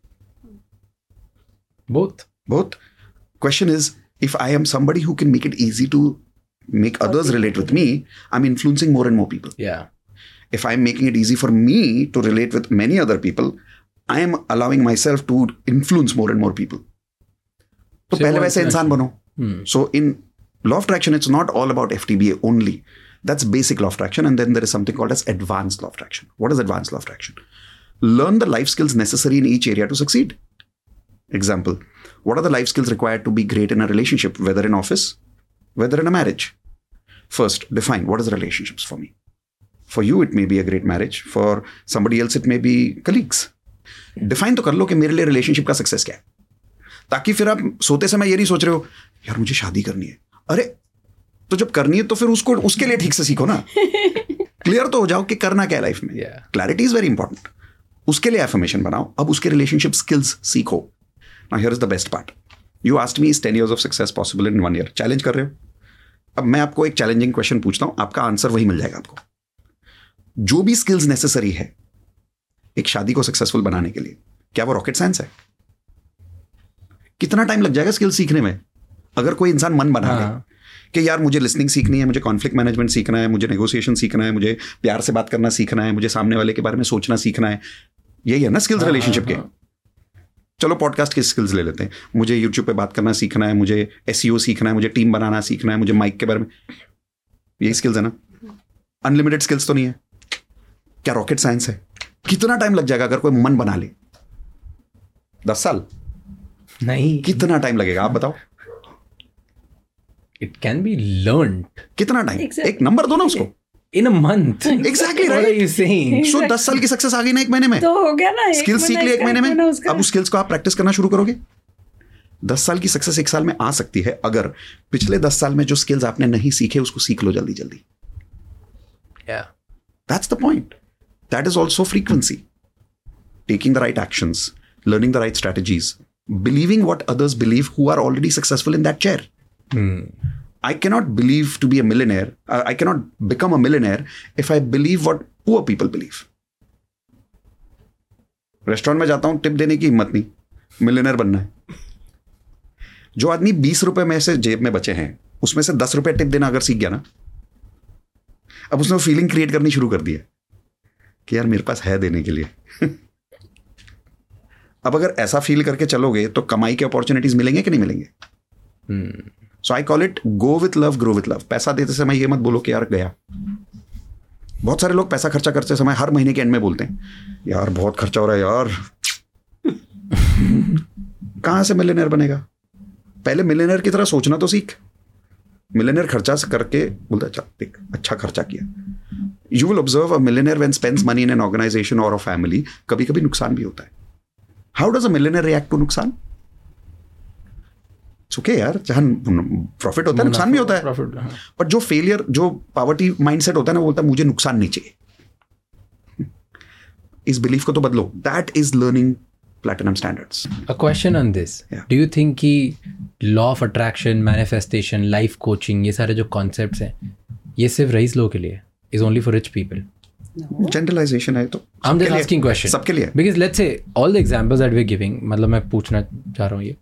Speaker 3: Both.
Speaker 1: Both. Question is, if I am somebody who can make it easy to make others relate with me, I'm influencing more and more people.
Speaker 3: Yeah.
Speaker 1: If I'm making it easy for me to relate with many other people, I am allowing myself to influence more and more people. तो पहले वैसे इंसान बनो. So in law of attraction, it's not all about F T B A only. That's basic law of attraction, and then there is something called as advanced law of attraction. What is advanced law of attraction? Learn the life skills necessary in each area to succeed. Example, what are the life skills required to be great in a relationship, whether in office, whether in a marriage? First, define what is relationships for me. For you, it may be a great marriage. For somebody else, it may be colleagues. Define तो कर लो कि मेरे लिए relationship का success क्या है, ताकि फिर आप सोते समय ये नहीं सोच रहे हो यार मुझे शादी करनी है। अरे तो जब करनी है तो फिर उसको उसके लिए ठीक से सीखो ना। क्लियर तो हो जाओ कि करना क्या है लाइफ में। Clarity is very important. उसके लिए एफर्मेशन बनाओ, अब उसके रिलेशनशिप स्किल्स सीखो। Now here is the best part. You asked me is ten years of success possible in one year. Challenge कर रहे हो। अब मैं आपको एक चैलेंजिंग क्वेश्चन पूछता हूं, आपका आंसर वही मिल जाएगा आपको। जो भी स्किल्स नेसेसरी है एक शादी को सक्सेसफुल बनाने के लिए, क्या वो रॉकेट साइंस है? कितना टाइम लग जाएगा स्किल्स सीखने में अगर कोई इंसान मन बना ले कि यार मुझे लिसनिंग सीखनी है, मुझे कॉन्फ्लिक्ट मैनेजमेंट सीखना है, मुझे नेगोशिएशन सीखना है, मुझे प्यार से बात करना सीखना है, मुझे सामने वाले के बारे में सोचना सीखना है. यही है ना स्किल्स रिलेशनशिप के. चलो पॉडकास्ट की स्किल्स ले लेते हैं. मुझे यूट्यूब पे बात करना सीखना है, मुझे एसईओ सीखना है, मुझे टीम बनाना सीखना है, मुझे माइक के बारे में. यही स्किल्स है ना. अनलिमिटेड स्किल्स तो नहीं है. क्या रॉकेट साइंस है? कितना टाइम लग जाएगा अगर कोई मन बना ले? दस साल
Speaker 3: नहीं.
Speaker 1: कितना टाइम लगेगा आप बताओ?
Speaker 3: It can be learned.
Speaker 1: कितना टाइम?
Speaker 2: Exactly.
Speaker 1: एक नंबर दो ना उसको.
Speaker 3: In a month.
Speaker 1: Exactly
Speaker 3: What are you
Speaker 1: right.
Speaker 3: saying?
Speaker 1: So दस साल की सक्सेस आ गई ना एक महीने में.
Speaker 2: तो हो गया ना.
Speaker 1: स्किल्स सीख लिए एक महीने में. अब उस स्किल्स को आप प्रैक्टिस करना शुरू करोगे. दस साल की सक्सेस एक साल में आ सकती है अगर पिछले दस साल में जो स्किल्स आपने नहीं सीखे उसको सीख लो जल्दी जल्दी.
Speaker 3: Yeah.
Speaker 1: That's the point. That is also frequency. Taking the right actions, learning the right strategies, believing what others believe who are already successful in that chair.
Speaker 3: Hmm.
Speaker 1: I cannot believe to be a millionaire. Uh, I cannot become a millionaire if I believe what poor people believe. Restaurant में जाता हूं, tip देने की हिम्मत नहीं, millionaire बनना है. जो आदमी बीस रुपए में से जेब में बचे हैं उसमें से दस रुपए टिप देना अगर सीख गया ना, अब उसने फीलिंग क्रिएट करनी शुरू कर दी है कि यार मेरे पास है देने के लिए. अब अगर ऐसा फील करके चलोगे तो कमाई के अपॉर्चुनिटीज मिलेंगे कि नहीं मिलेंगे? So I call it go with love, grow with love. पैसा देते समय ये मत बोलो कि यार गया. बहुत सारे लोग पैसा खर्चा करते समय हर महीने के एंड में बोलते हैं यार बहुत खर्चा हो रहा है यार. कहां से मिलियनेयर बनेगा? पहले मिलियनेयर की तरह सोचना तो सीख. मिलियनेयर खर्चा करके बोलता अच्छा देख अच्छा खर्चा किया. You will observe a millionaire when spends money in an organization और अ फैमिली, कभी कभी नुकसान भी होता है. How does a millionaire react to नुकसान? ओके यार, जहां प्रॉफिट होता है नुकसान भी होता है. बट जो फेलियर, जो पॉवर्टी माइंडसेट होता है ना, वो बोलता है मुझे नुकसान नहीं चाहिए. इस बिलीफ को तो बदलो. That is learning platinum standards.
Speaker 3: A question on this.
Speaker 1: Yeah.
Speaker 3: Do you think कि law of attraction, manifestation, life coaching, ये सारे जो concepts हैं, ये सिर्फ रईस लोगों के लिए is only for rich people?
Speaker 2: No.
Speaker 1: Generalization है तो
Speaker 3: I'm just asking question.
Speaker 1: सबके लिए.
Speaker 3: Because let's say all the examples that we're giving, मतलब मैं पूछना चाह रहा हूँ ये,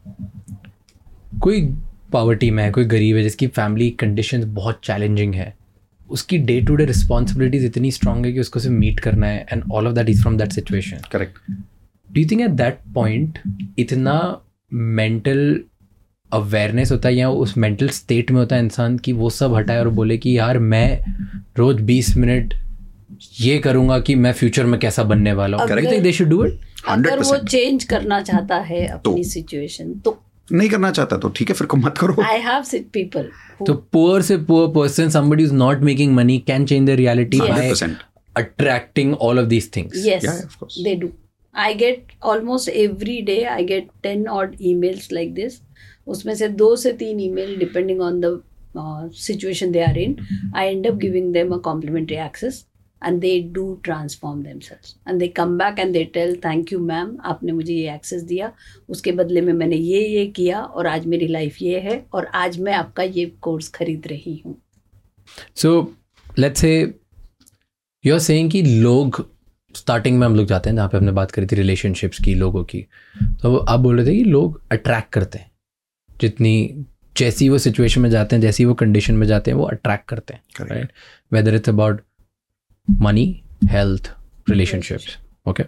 Speaker 3: कोई पॉवर्टी में है, कोई गरीब है जिसकी फैमिली कंडीशंस बहुत चैलेंजिंग है, उसकी डे टू डे रिस्पॉन्सिबिलिटीज इतनी स्ट्रांग है कि उसको सिर्फ मीट करना है, and all of that is from that situation.
Speaker 1: Correct.
Speaker 3: Do you think at that point इतना मेंटल अवेयरनेस होता है या उस मेंटल स्टेट में होता है इंसान की वो सब हटाए और बोले कि यार मैं रोज बीस मिनट ये करूंगा कि मैं फ्यूचर में कैसा बनने वाला हूँ?
Speaker 2: अगर-
Speaker 3: दे शुड डू इट.
Speaker 2: अगर वो चेंज करना चाहता है अपनी
Speaker 1: तो-
Speaker 2: सिचुएशन तो
Speaker 1: नहीं करना चाहता तो ठीक है, फिर को मत करो.
Speaker 2: आई हैव सिट पीपल
Speaker 3: तो पुअर से poor person, somebody who's not making money can change their reality
Speaker 2: Yes.
Speaker 3: by
Speaker 1: one hundred percent.
Speaker 3: attracting all of these things.
Speaker 2: yes
Speaker 1: Yeah, yeah, of course.
Speaker 2: they do. I get almost every day I get ten odd emails like this. उसमें से दो से तीन email depending on the uh, situation they are in. I end up giving them a complimentary access and they do transform themselves and they come back and they tell thank you ma'am, आपने मुझे ये access दिया, उसके बदले में मैंने ये ये किया और आज मेरी life ये है और आज मैं आपका ये कोर्स खरीद रही हूँ.
Speaker 3: So let's say you're saying कि लोग स्टार्टिंग में हम लोग जाते हैं जहाँ पे हमने बात करी थी रिलेशनशिप्स की, लोगों की, तो आप बोल रहे थे कि लोग अट्रैक्ट करते हैं, जितनी जैसी वो सिचुएशन में जाते हैं, जैसी वो कंडीशन में जाते हैं, वो अट्रैक्ट करते हैं, right? Whether it's about money, health, relationships. Okay,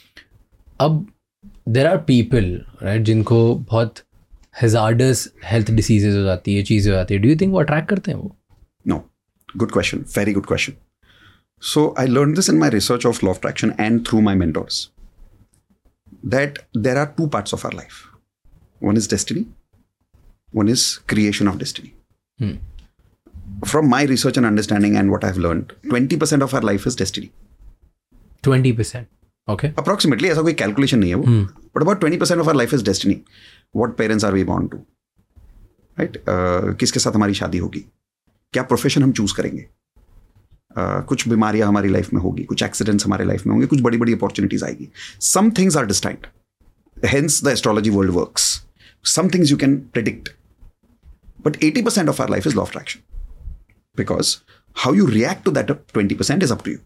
Speaker 3: अब देर आर पीपल राइट जिनको बहुत हजार्डस हेल्थ डिसीजेज हो जाती है, चीज़ें हो जाती है. डू यू थिंक वो अट्रैक्ट करते हैं वो?
Speaker 1: No. Good question. Very good question. So I learned this in my research of law of attraction and through my mentors, that there are two parts of our life. One is destiny. One is creation of destiny.
Speaker 3: Hmm.
Speaker 1: From my research and understanding and what I've learned, twenty percent of our life is destiny.
Speaker 3: Twenty percent. Okay.
Speaker 1: Approximately, ऐसा कोई calculation नहीं है वो.
Speaker 3: Hmm.
Speaker 1: But about twenty percent of our life is destiny. What parents are we born to? Right? Uh, किसके साथ हमारी शादी होगी? क्या प्रोफेशन हम चूज करेंगे? Uh, कुछ बीमारियां हमारी लाइफ में होगी, कुछ एक्सीडेंट्स हमारे लाइफ में होंगे, कुछ बड़ी बड़ी अपॉर्चुनिटीज आएगी. Some things are destined, hence the astrology world works. Some things you can predict, but eighty percent of our life is law of attraction, because how you react to that twenty percent is up to you.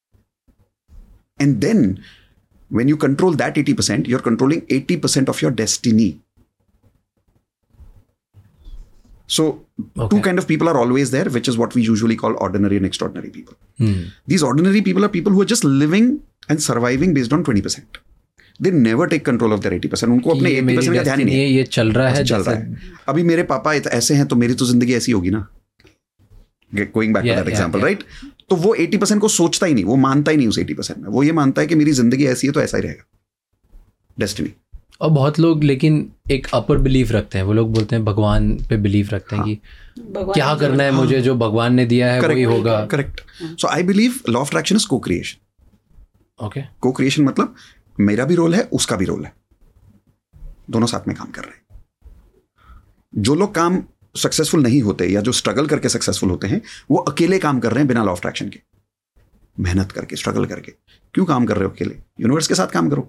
Speaker 1: And then when you control that eighty percent, you're controlling eighty percent of your destiny. So okay. two kind of people are always there, which is what we usually call ordinary and extraordinary people.
Speaker 3: Hmm.
Speaker 1: These ordinary people are people who are just living and surviving based on twenty percent. They never take control of their eighty percent. उनको अपने eighty percent का ध्यान ही नहीं है.
Speaker 3: ये चल रहा है,
Speaker 1: चल रहा है. अभी मेरे पापा ऐसे हैं तो मेरी तो जिंदगी ऐसी होगी ना. Going back yeah, to that yeah, example, yeah. right? तो वो eighty percent को सोचता ही नहीं, वो मानता ही नहीं उस eighty percent में. वो ये मानता है कि मेरी जिंदगी ऐसी है तो ऐसा ही रहेगा. डेस्टिनी.
Speaker 3: और बहुत लोग लेकिन एक अपर बिलीफ रखते हैं. वो लोग बोलते हैं भगवान पे बिलीफ रखते हैं. हाँ. कि क्या करना है मुझे, जो भगवान ने दिया है वही होगा.
Speaker 1: Correct. So I believe law of attraction is co creation.
Speaker 3: Okay.
Speaker 1: Co creation मतलब मेरा भी रोल है, उसका भी रोल है, दोनों साथ में काम कर रहे हैं. जो लोग काम सक्सेसफुल नहीं होते या जो स्ट्रगल करके सक्सेसफुल होते हैं वो अकेले काम कर रहे हैं बिना लॉ ऑफ अट्रैक्शन के. मेहनत करके, स्ट्रगल करके. क्यों काम कर रहे हो अकेले? यूनिवर्स के साथ काम करो,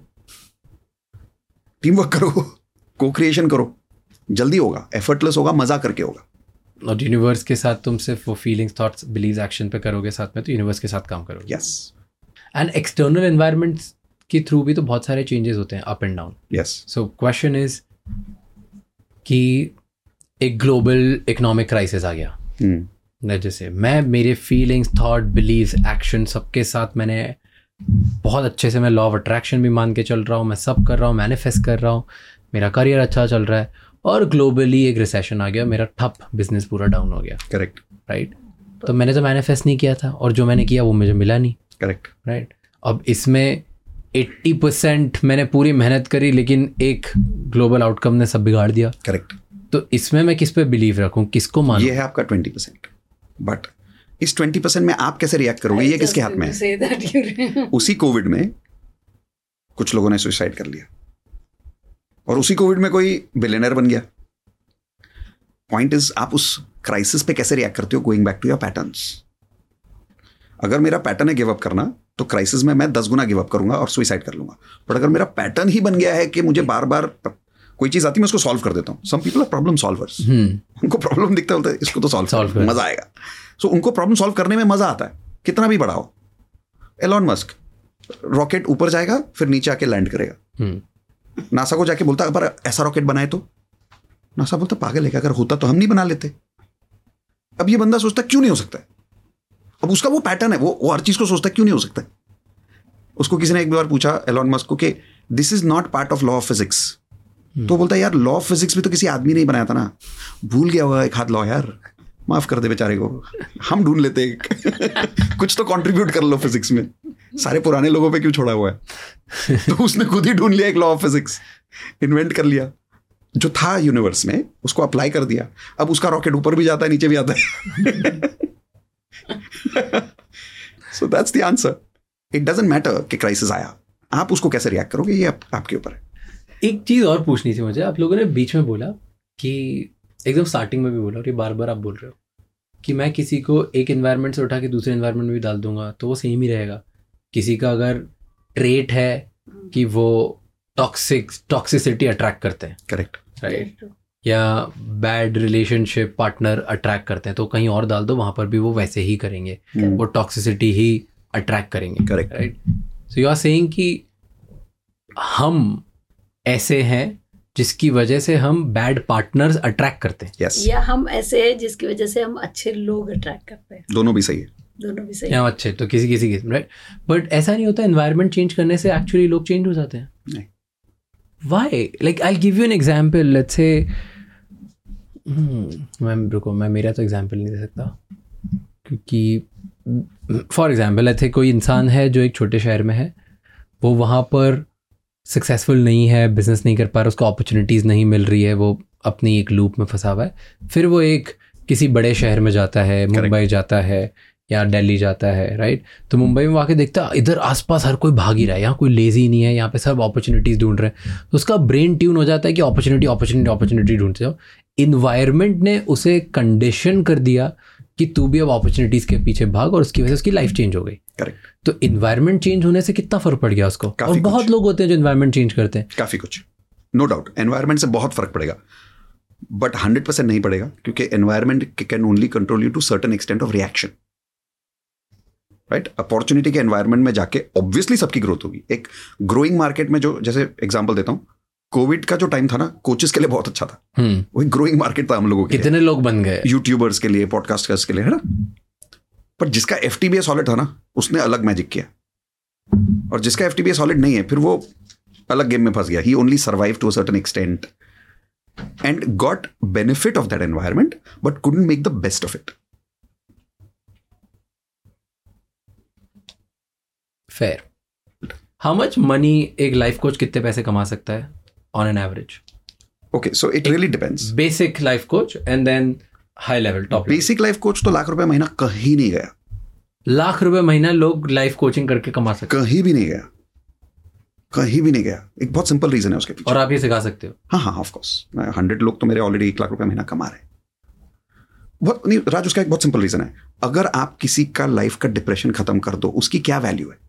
Speaker 1: टीम वर्क करो, को क्रिएशन करो. जल्दी होगा, एफर्टलेस होगा, मजा करके होगा.
Speaker 3: और यूनिवर्स के साथ तुम सिर्फ वो फीलिंग्स, थॉट्स, बिलीव्स, एक्शन पे करोगे साथ में, तो यूनिवर्स के साथ काम करोगे.
Speaker 1: यस.
Speaker 3: एंड एक्सटर्नल एनवायरनमेंट्स के थ्रू भी तो बहुत सारे चेंजेस होते हैं, up and down.
Speaker 1: Yes.
Speaker 3: So question is कि एक ग्लोबल इकोनॉमिक क्राइसिस आ गया. hmm. जैसे मैं मेरे फीलिंग्स, थॉट, बिलीव्स, एक्शन सबके साथ मैंने बहुत अच्छे से, मैं लॉ ऑफ अट्रैक्शन भी मान के चल रहा हूँ, मैं सब कर रहा हूँ, मैनिफेस्ट कर रहा हूँ, मेरा करियर अच्छा चल रहा है, और ग्लोबली एक रिसेशन आ गया, मेरा ठप, बिजनेस पूरा डाउन हो गया.
Speaker 1: करेक्ट.
Speaker 3: राइट. तो मैंने तो मैनिफेस्ट नहीं किया था, और जो मैंने किया वो मुझे मिला नहीं.
Speaker 1: करेक्ट.
Speaker 3: राइट. अब इसमें अस्सी परसेंट मैंने पूरी मेहनत करी, लेकिन एक ग्लोबल आउटकम ने सब बिगाड़ दिया.
Speaker 1: करेक्ट.
Speaker 3: तो इसमें मैं किस पे बिलीव रखूं, किसको मानूं?
Speaker 1: ये है आपका ट्वेंटी परसेंट. बट इस ट्वेंटी परसेंट में आप कैसे रिएक्ट करोगे, ये किसके हाथ में है? उसी कोविड में कुछ लोगों ने सुसाइड कर लिया, और उसी कोविड में कोई बिलियनर बन गया. पॉइंट इज आप उस क्राइसिस पे कैसे रिएक्ट करते हो. Going back to your patterns. अगर मेरा पैटर्न है गिव अप करना, तो क्राइसिस में मैं दस गुना गिव अप करूंगा और सुसाइड कर लूंगा. बट अगर मेरा पैटर्न ही बन गया है कि मुझे बार बार कोई चीज आती है मैं उसको सॉल्व कर देता हूँ. Some people are problem solvers. उनको प्रॉब्लम दिखता होता है, इसको तो सॉल्व सॉल्व मजा आएगा. सो so, उनको प्रॉब्लम सॉल्व करने में मजा आता है, कितना भी बड़ा हो. एलॉन मस्क, रॉकेट ऊपर जाएगा फिर नीचे आके लैंड करेगा. नासा को जाके बोलता पर ऐसा रॉकेट बनाए तो. नासा बोलता पागल है क्या, अगर होता तो हम नहीं बना लेते. अब ये बंदा सोचता क्यों नहीं हो सकता है. अब उसका वो पैटर्न है, वो वो हर चीज को सोचता क्यों नहीं हो सकता. उसको किसी ने एक बार पूछा एलॉन मस्क को कि this is not part of law of physics. तो बोलता यार लॉ ऑफ फिजिक्स भी तो किसी आदमी ने बनाया था ना, भूल गया हुआ एक हाथ लॉ. यार माफ कर दे बेचारे को, हम ढूंढ लेते कुछ तो कंट्रीब्यूट कर लो फिजिक्स में. सारे पुराने लोगों पे क्यों छोड़ा हुआ है. तो उसने खुद ही ढूंढ लिया एक लॉ ऑफ फिजिक्स, इन्वेंट कर लिया जो था यूनिवर्स में, उसको अप्लाई कर दिया. अब उसका रॉकेट ऊपर भी जाता है, नीचे भी आता है. So that's the answer. It doesn't matter कि क्राइसिस आया, आप उसको कैसे रिएक्ट करोगे ये आप, आपके ऊपर है.
Speaker 3: एक चीज़ और पूछनी थी मुझे. आप लोगों ने बीच में बोला कि एकदम स्टार्टिंग में भी बोला, और ये बार बार आप बोल रहे हो कि मैं किसी को एक एनवायरनमेंट से उठा के दूसरे एनवायरनमेंट में भी डाल दूंगा तो वो सेम ही रहेगा. किसी का अगर ट्रेट है कि वो टॉक्सिक टॉक्सिसिटी अट्रैक्ट करते हैं.
Speaker 1: करेक्ट.
Speaker 3: राइट. या बैड रिलेशनशिप पार्टनर अट्रैक्ट करते हैं, तो कहीं और डाल दो, वहाँ पर भी वो वैसे ही करेंगे. hmm. वो टॉक्सिसिटी ही अट्रैक्ट करेंगे.
Speaker 1: Correct.
Speaker 3: Right. So you are saying कि हम ऐसे हैं जिसकी वजह से हम बैड पार्टनर्स अट्रैक्ट करते हैं.
Speaker 1: yes.
Speaker 2: या हम ऐसे हैं जिसकी वजह से हम अच्छे लोग अट्रैक्ट करते हैं.
Speaker 1: दोनों भी सही है.
Speaker 2: दोनों भी सही
Speaker 3: है. अच्छे तो किसी किसी की. राइट. बट ऐसा नहीं होता एनवायरनमेंट चेंज करने से एक्चुअली लोग चेंज हो जाते हैं.
Speaker 1: नहीं.
Speaker 3: Why? Like I give you an example. Let's say मैं रुको मैं मेरा तो एग्जांपल नहीं दे सकता, क्योंकि फॉर एग्जांपल लेट्स से कोई इंसान है जो एक छोटे शहर में है, वो वहाँ पर सक्सेसफुल नहीं है, बिजनेस नहीं कर पा रहा, उसको अपॉर्चुनिटीज़ नहीं मिल रही है, वो अपनी एक लूप में फंसा हुआ है. फिर वो एक किसी बड़े शहर में जाता है, मुंबई जाता है या दिल्ली जाता है. राइट. तो मुंबई में आके देखता है इधर आसपास हर कोई भाग ही रहा है, यहाँ कोई लेजी नहीं है, यहाँ पे सब अपॉर्चुनिटीज़ ढूंढ रहे हैं. तो उसका ब्रेन ट्यून हो जाता है कि अपॉर्चुनिटी अपॉर्चुनिटी अपॉर्चुनिटी ढूंढते हो. इन्वायरमेंट ने उसे कंडीशन कर दिया कि तू भी अब अपॉर्चुनिटीज़ के पीछे भाग, और उसकी वजह से उसकी लाइफ चेंज हो गई.
Speaker 1: करेक्ट.
Speaker 3: तो इन्वायरमेंट चेंज होने से कितना फर्क पड़ गया उसको. और बहुत लोग होते हैं जो इन्वायरमेंट चेंज करते हैं.
Speaker 1: काफी कुछ, नो डाउट. एनवायरमेंट से बहुत फर्क पड़ेगा, बट हंड्रेड परसेंट नहीं पड़ेगा, क्योंकि environment can only control you to certain extent of reaction. Right. Opportunity के एनवायरमेंट में जाके ऑब्वियसली सबकी ग्रोथ होगी. एक ग्रोइंग मार्केट में जो, जैसे एग्जांपल देता हूं, कोविड का जो टाइम था ना, कोचेस के लिए बहुत अच्छा था.
Speaker 3: हम्म.
Speaker 1: वही ग्रोइंग मार्केट था हम लोगों के लिए.
Speaker 3: कितने लोग बन गए
Speaker 1: यूट्यूबर्स के लिए, पॉडकास्टर्स के लिए, है ना. पर जिसका F T B A solid था ना, उसने अलग मैजिक किया. और जिसका F T B A solid नहीं है, फिर वो अलग गेम में फंस गया. He only survive to a certain extent and got benefit of that environment but couldn't make the best of it.
Speaker 3: Fair. How much money एक लाइफ कोच कितने पैसे कमा सकता है on an average?
Speaker 1: Okay, so it really depends.
Speaker 3: Basic life coach and then high level top.
Speaker 1: Basic life coach तो लाख रुपए महीना कहीं नहीं गया.
Speaker 3: लाख रुपए महीना लोग लाइफ कोचिंग करके कमा सकते हैं?
Speaker 1: कहीं भी नहीं गया, कहीं भी नहीं गया. एक बहुत सिंपल रीजन है उसके पीछे.
Speaker 3: और आप ये सिखा सकते हो?
Speaker 1: हाँ हाँ, ऑफ कोर्स. हंड्रेड लोग तो मेरे ऑलरेडी एक लाख रुपए महीना कमा रहे हैं. बहुत नहीं राज, उसका एक बहुत सिंपल रीजन है. अगर आप किसी का लाइफ का डिप्रेशन खत्म कर दो, उसकी क्या वैल्यू है?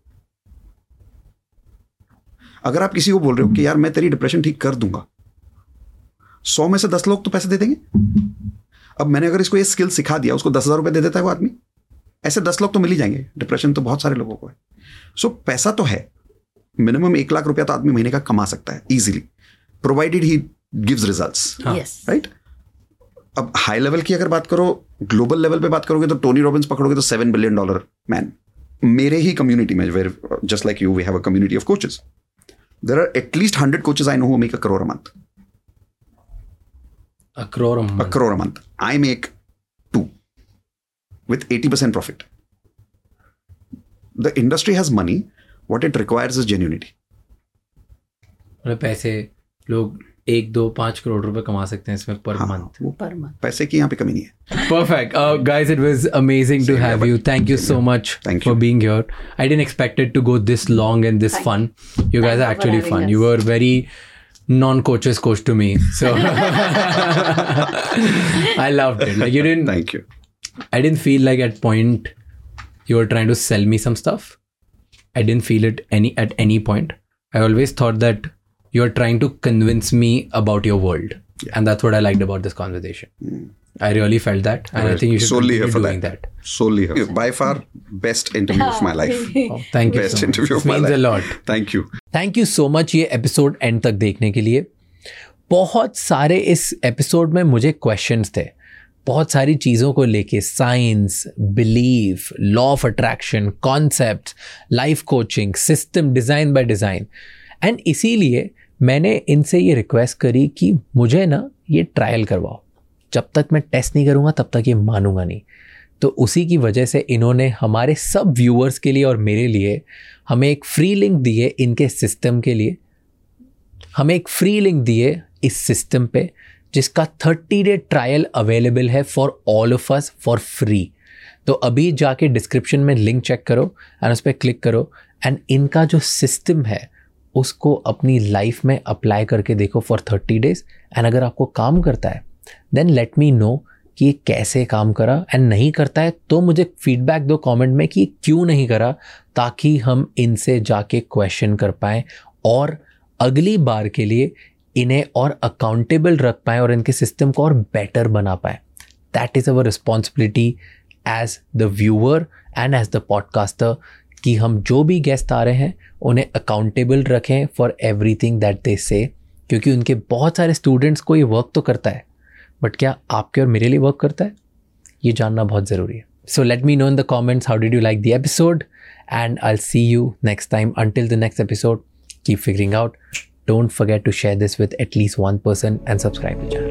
Speaker 1: अगर आप किसी को बोल रहे हो कि यार मैं तेरी डिप्रेशन ठीक कर दूंगा, सौ में से दस लोग तो पैसे दे देंगे. अब मैंने अगर इसको ये स्किल सिखा दिया, उसको दस हजार रुपए दे देता है वो आदमी, ऐसे दस लोग तो मिल ही जाएंगे. डिप्रेशन तो बहुत सारे लोगों को है. सो so, पैसा तो है. मिनिमम एक लाख रुपया तो आदमी महीने का कमा सकता है easily, provided he gives results. Right. अब हाई लेवल की अगर बात करो, ग्लोबल लेवल पे बात करोगे तो टोनी रॉबिन्स पकड़ोगे तो सेवन बिलियन डॉलर मैन. मेरे ही कम्युनिटी में, where just like you we have a community of coaches, there are at least hundred coaches I know who make a crore a month.
Speaker 3: A crore a month.
Speaker 1: A crore a month. I make two with eighty percent profit. The industry has money. What it requires is genuinity.
Speaker 3: मतलब पैसे लोग एक दो पांच करोड़ रुपए कमा सकते हैं इसमें पर मंथ.
Speaker 2: Per month.
Speaker 1: पैसे की यहाँ पे कमी नहीं है.
Speaker 3: Perfect. Uh, guys, it was amazing to have you. Thank you so much
Speaker 1: Thank
Speaker 3: for
Speaker 1: you.
Speaker 3: being here. I didn't expect it to go this long and this
Speaker 2: Thank
Speaker 3: fun. You guys
Speaker 2: Thank
Speaker 3: are
Speaker 2: you for
Speaker 3: actually
Speaker 2: having
Speaker 3: fun.
Speaker 2: us.
Speaker 3: You were very non-coaches coach to me. So I loved it. Like you didn't,
Speaker 1: Thank you.
Speaker 3: I didn't feel like at point you were trying to sell me some stuff. I didn't feel it any at any point. I always thought that you're trying to convince me about your world.
Speaker 1: Yeah.
Speaker 3: And that's what I liked about this conversation.
Speaker 1: Mm.
Speaker 3: I really felt that. And I think you should
Speaker 1: solely here
Speaker 3: continue
Speaker 1: for
Speaker 3: doing
Speaker 1: that.
Speaker 3: that.
Speaker 1: Solely here. By far, best interview of my life.
Speaker 3: Oh, thank you
Speaker 1: Best
Speaker 3: so much.
Speaker 1: interview of
Speaker 3: This
Speaker 1: my
Speaker 3: means
Speaker 1: life.
Speaker 3: a lot.
Speaker 1: Thank you.
Speaker 3: Thank you so much ये episode end तक देखने के लिए. बहुत सारे इस episode में मुझे क्वेश्चंस थे, बहुत सारी चीज़ों को लेके, science, belief, law of attraction, concepts, life coaching, system, design by design. And इसीलिए मैंने इनसे ये रिक्वेस्ट करी कि मुझे ना ये ट्रायल करवाओ. जब तक मैं टेस्ट नहीं करूँगा तब तक ये मानूंगा नहीं. तो उसी की वजह से इन्होंने हमारे सब व्यूअर्स के लिए और मेरे लिए हमें एक फ्री लिंक दिए इनके सिस्टम के लिए. हमें एक फ्री लिंक दिए इस सिस्टम पे जिसका थर्टी डे ट्रायल अवेलेबल है for all of us for free. तो अभी जाके डिस्क्रिप्शन में लिंक चेक करो एंड उस पर क्लिक करो एंड इनका जो सिस्टम है उसको अपनी लाइफ में अप्लाई करके देखो फॉर थर्टी डेज. एंड अगर आपको काम करता है देन लेट मी नो कि ये कैसे काम करा, एंड नहीं करता है तो मुझे फीडबैक दो कमेंट में कि क्यों नहीं करा, ताकि हम इनसे जाके क्वेश्चन कर पाएँ और अगली बार के लिए इन्हें और अकाउंटेबल रख पाएँ और इनके सिस्टम को और बेटर बना पाएँ. That is our responsibility as the viewer and as the podcaster कि हम जो भी गेस्ट आ रहे हैं उन्हें अकाउंटेबल रखें फॉर एवरीथिंग दैट दे से, क्योंकि उनके बहुत सारे स्टूडेंट्स को ये वर्क तो करता है, बट क्या आपके और मेरे लिए वर्क करता है, ये जानना बहुत ज़रूरी है. So let me know in the comments how did you like the episode and I will see you next time. Until the next episode, keep figuring out. Don't forget to share this with at least one person and subscribe to the channel.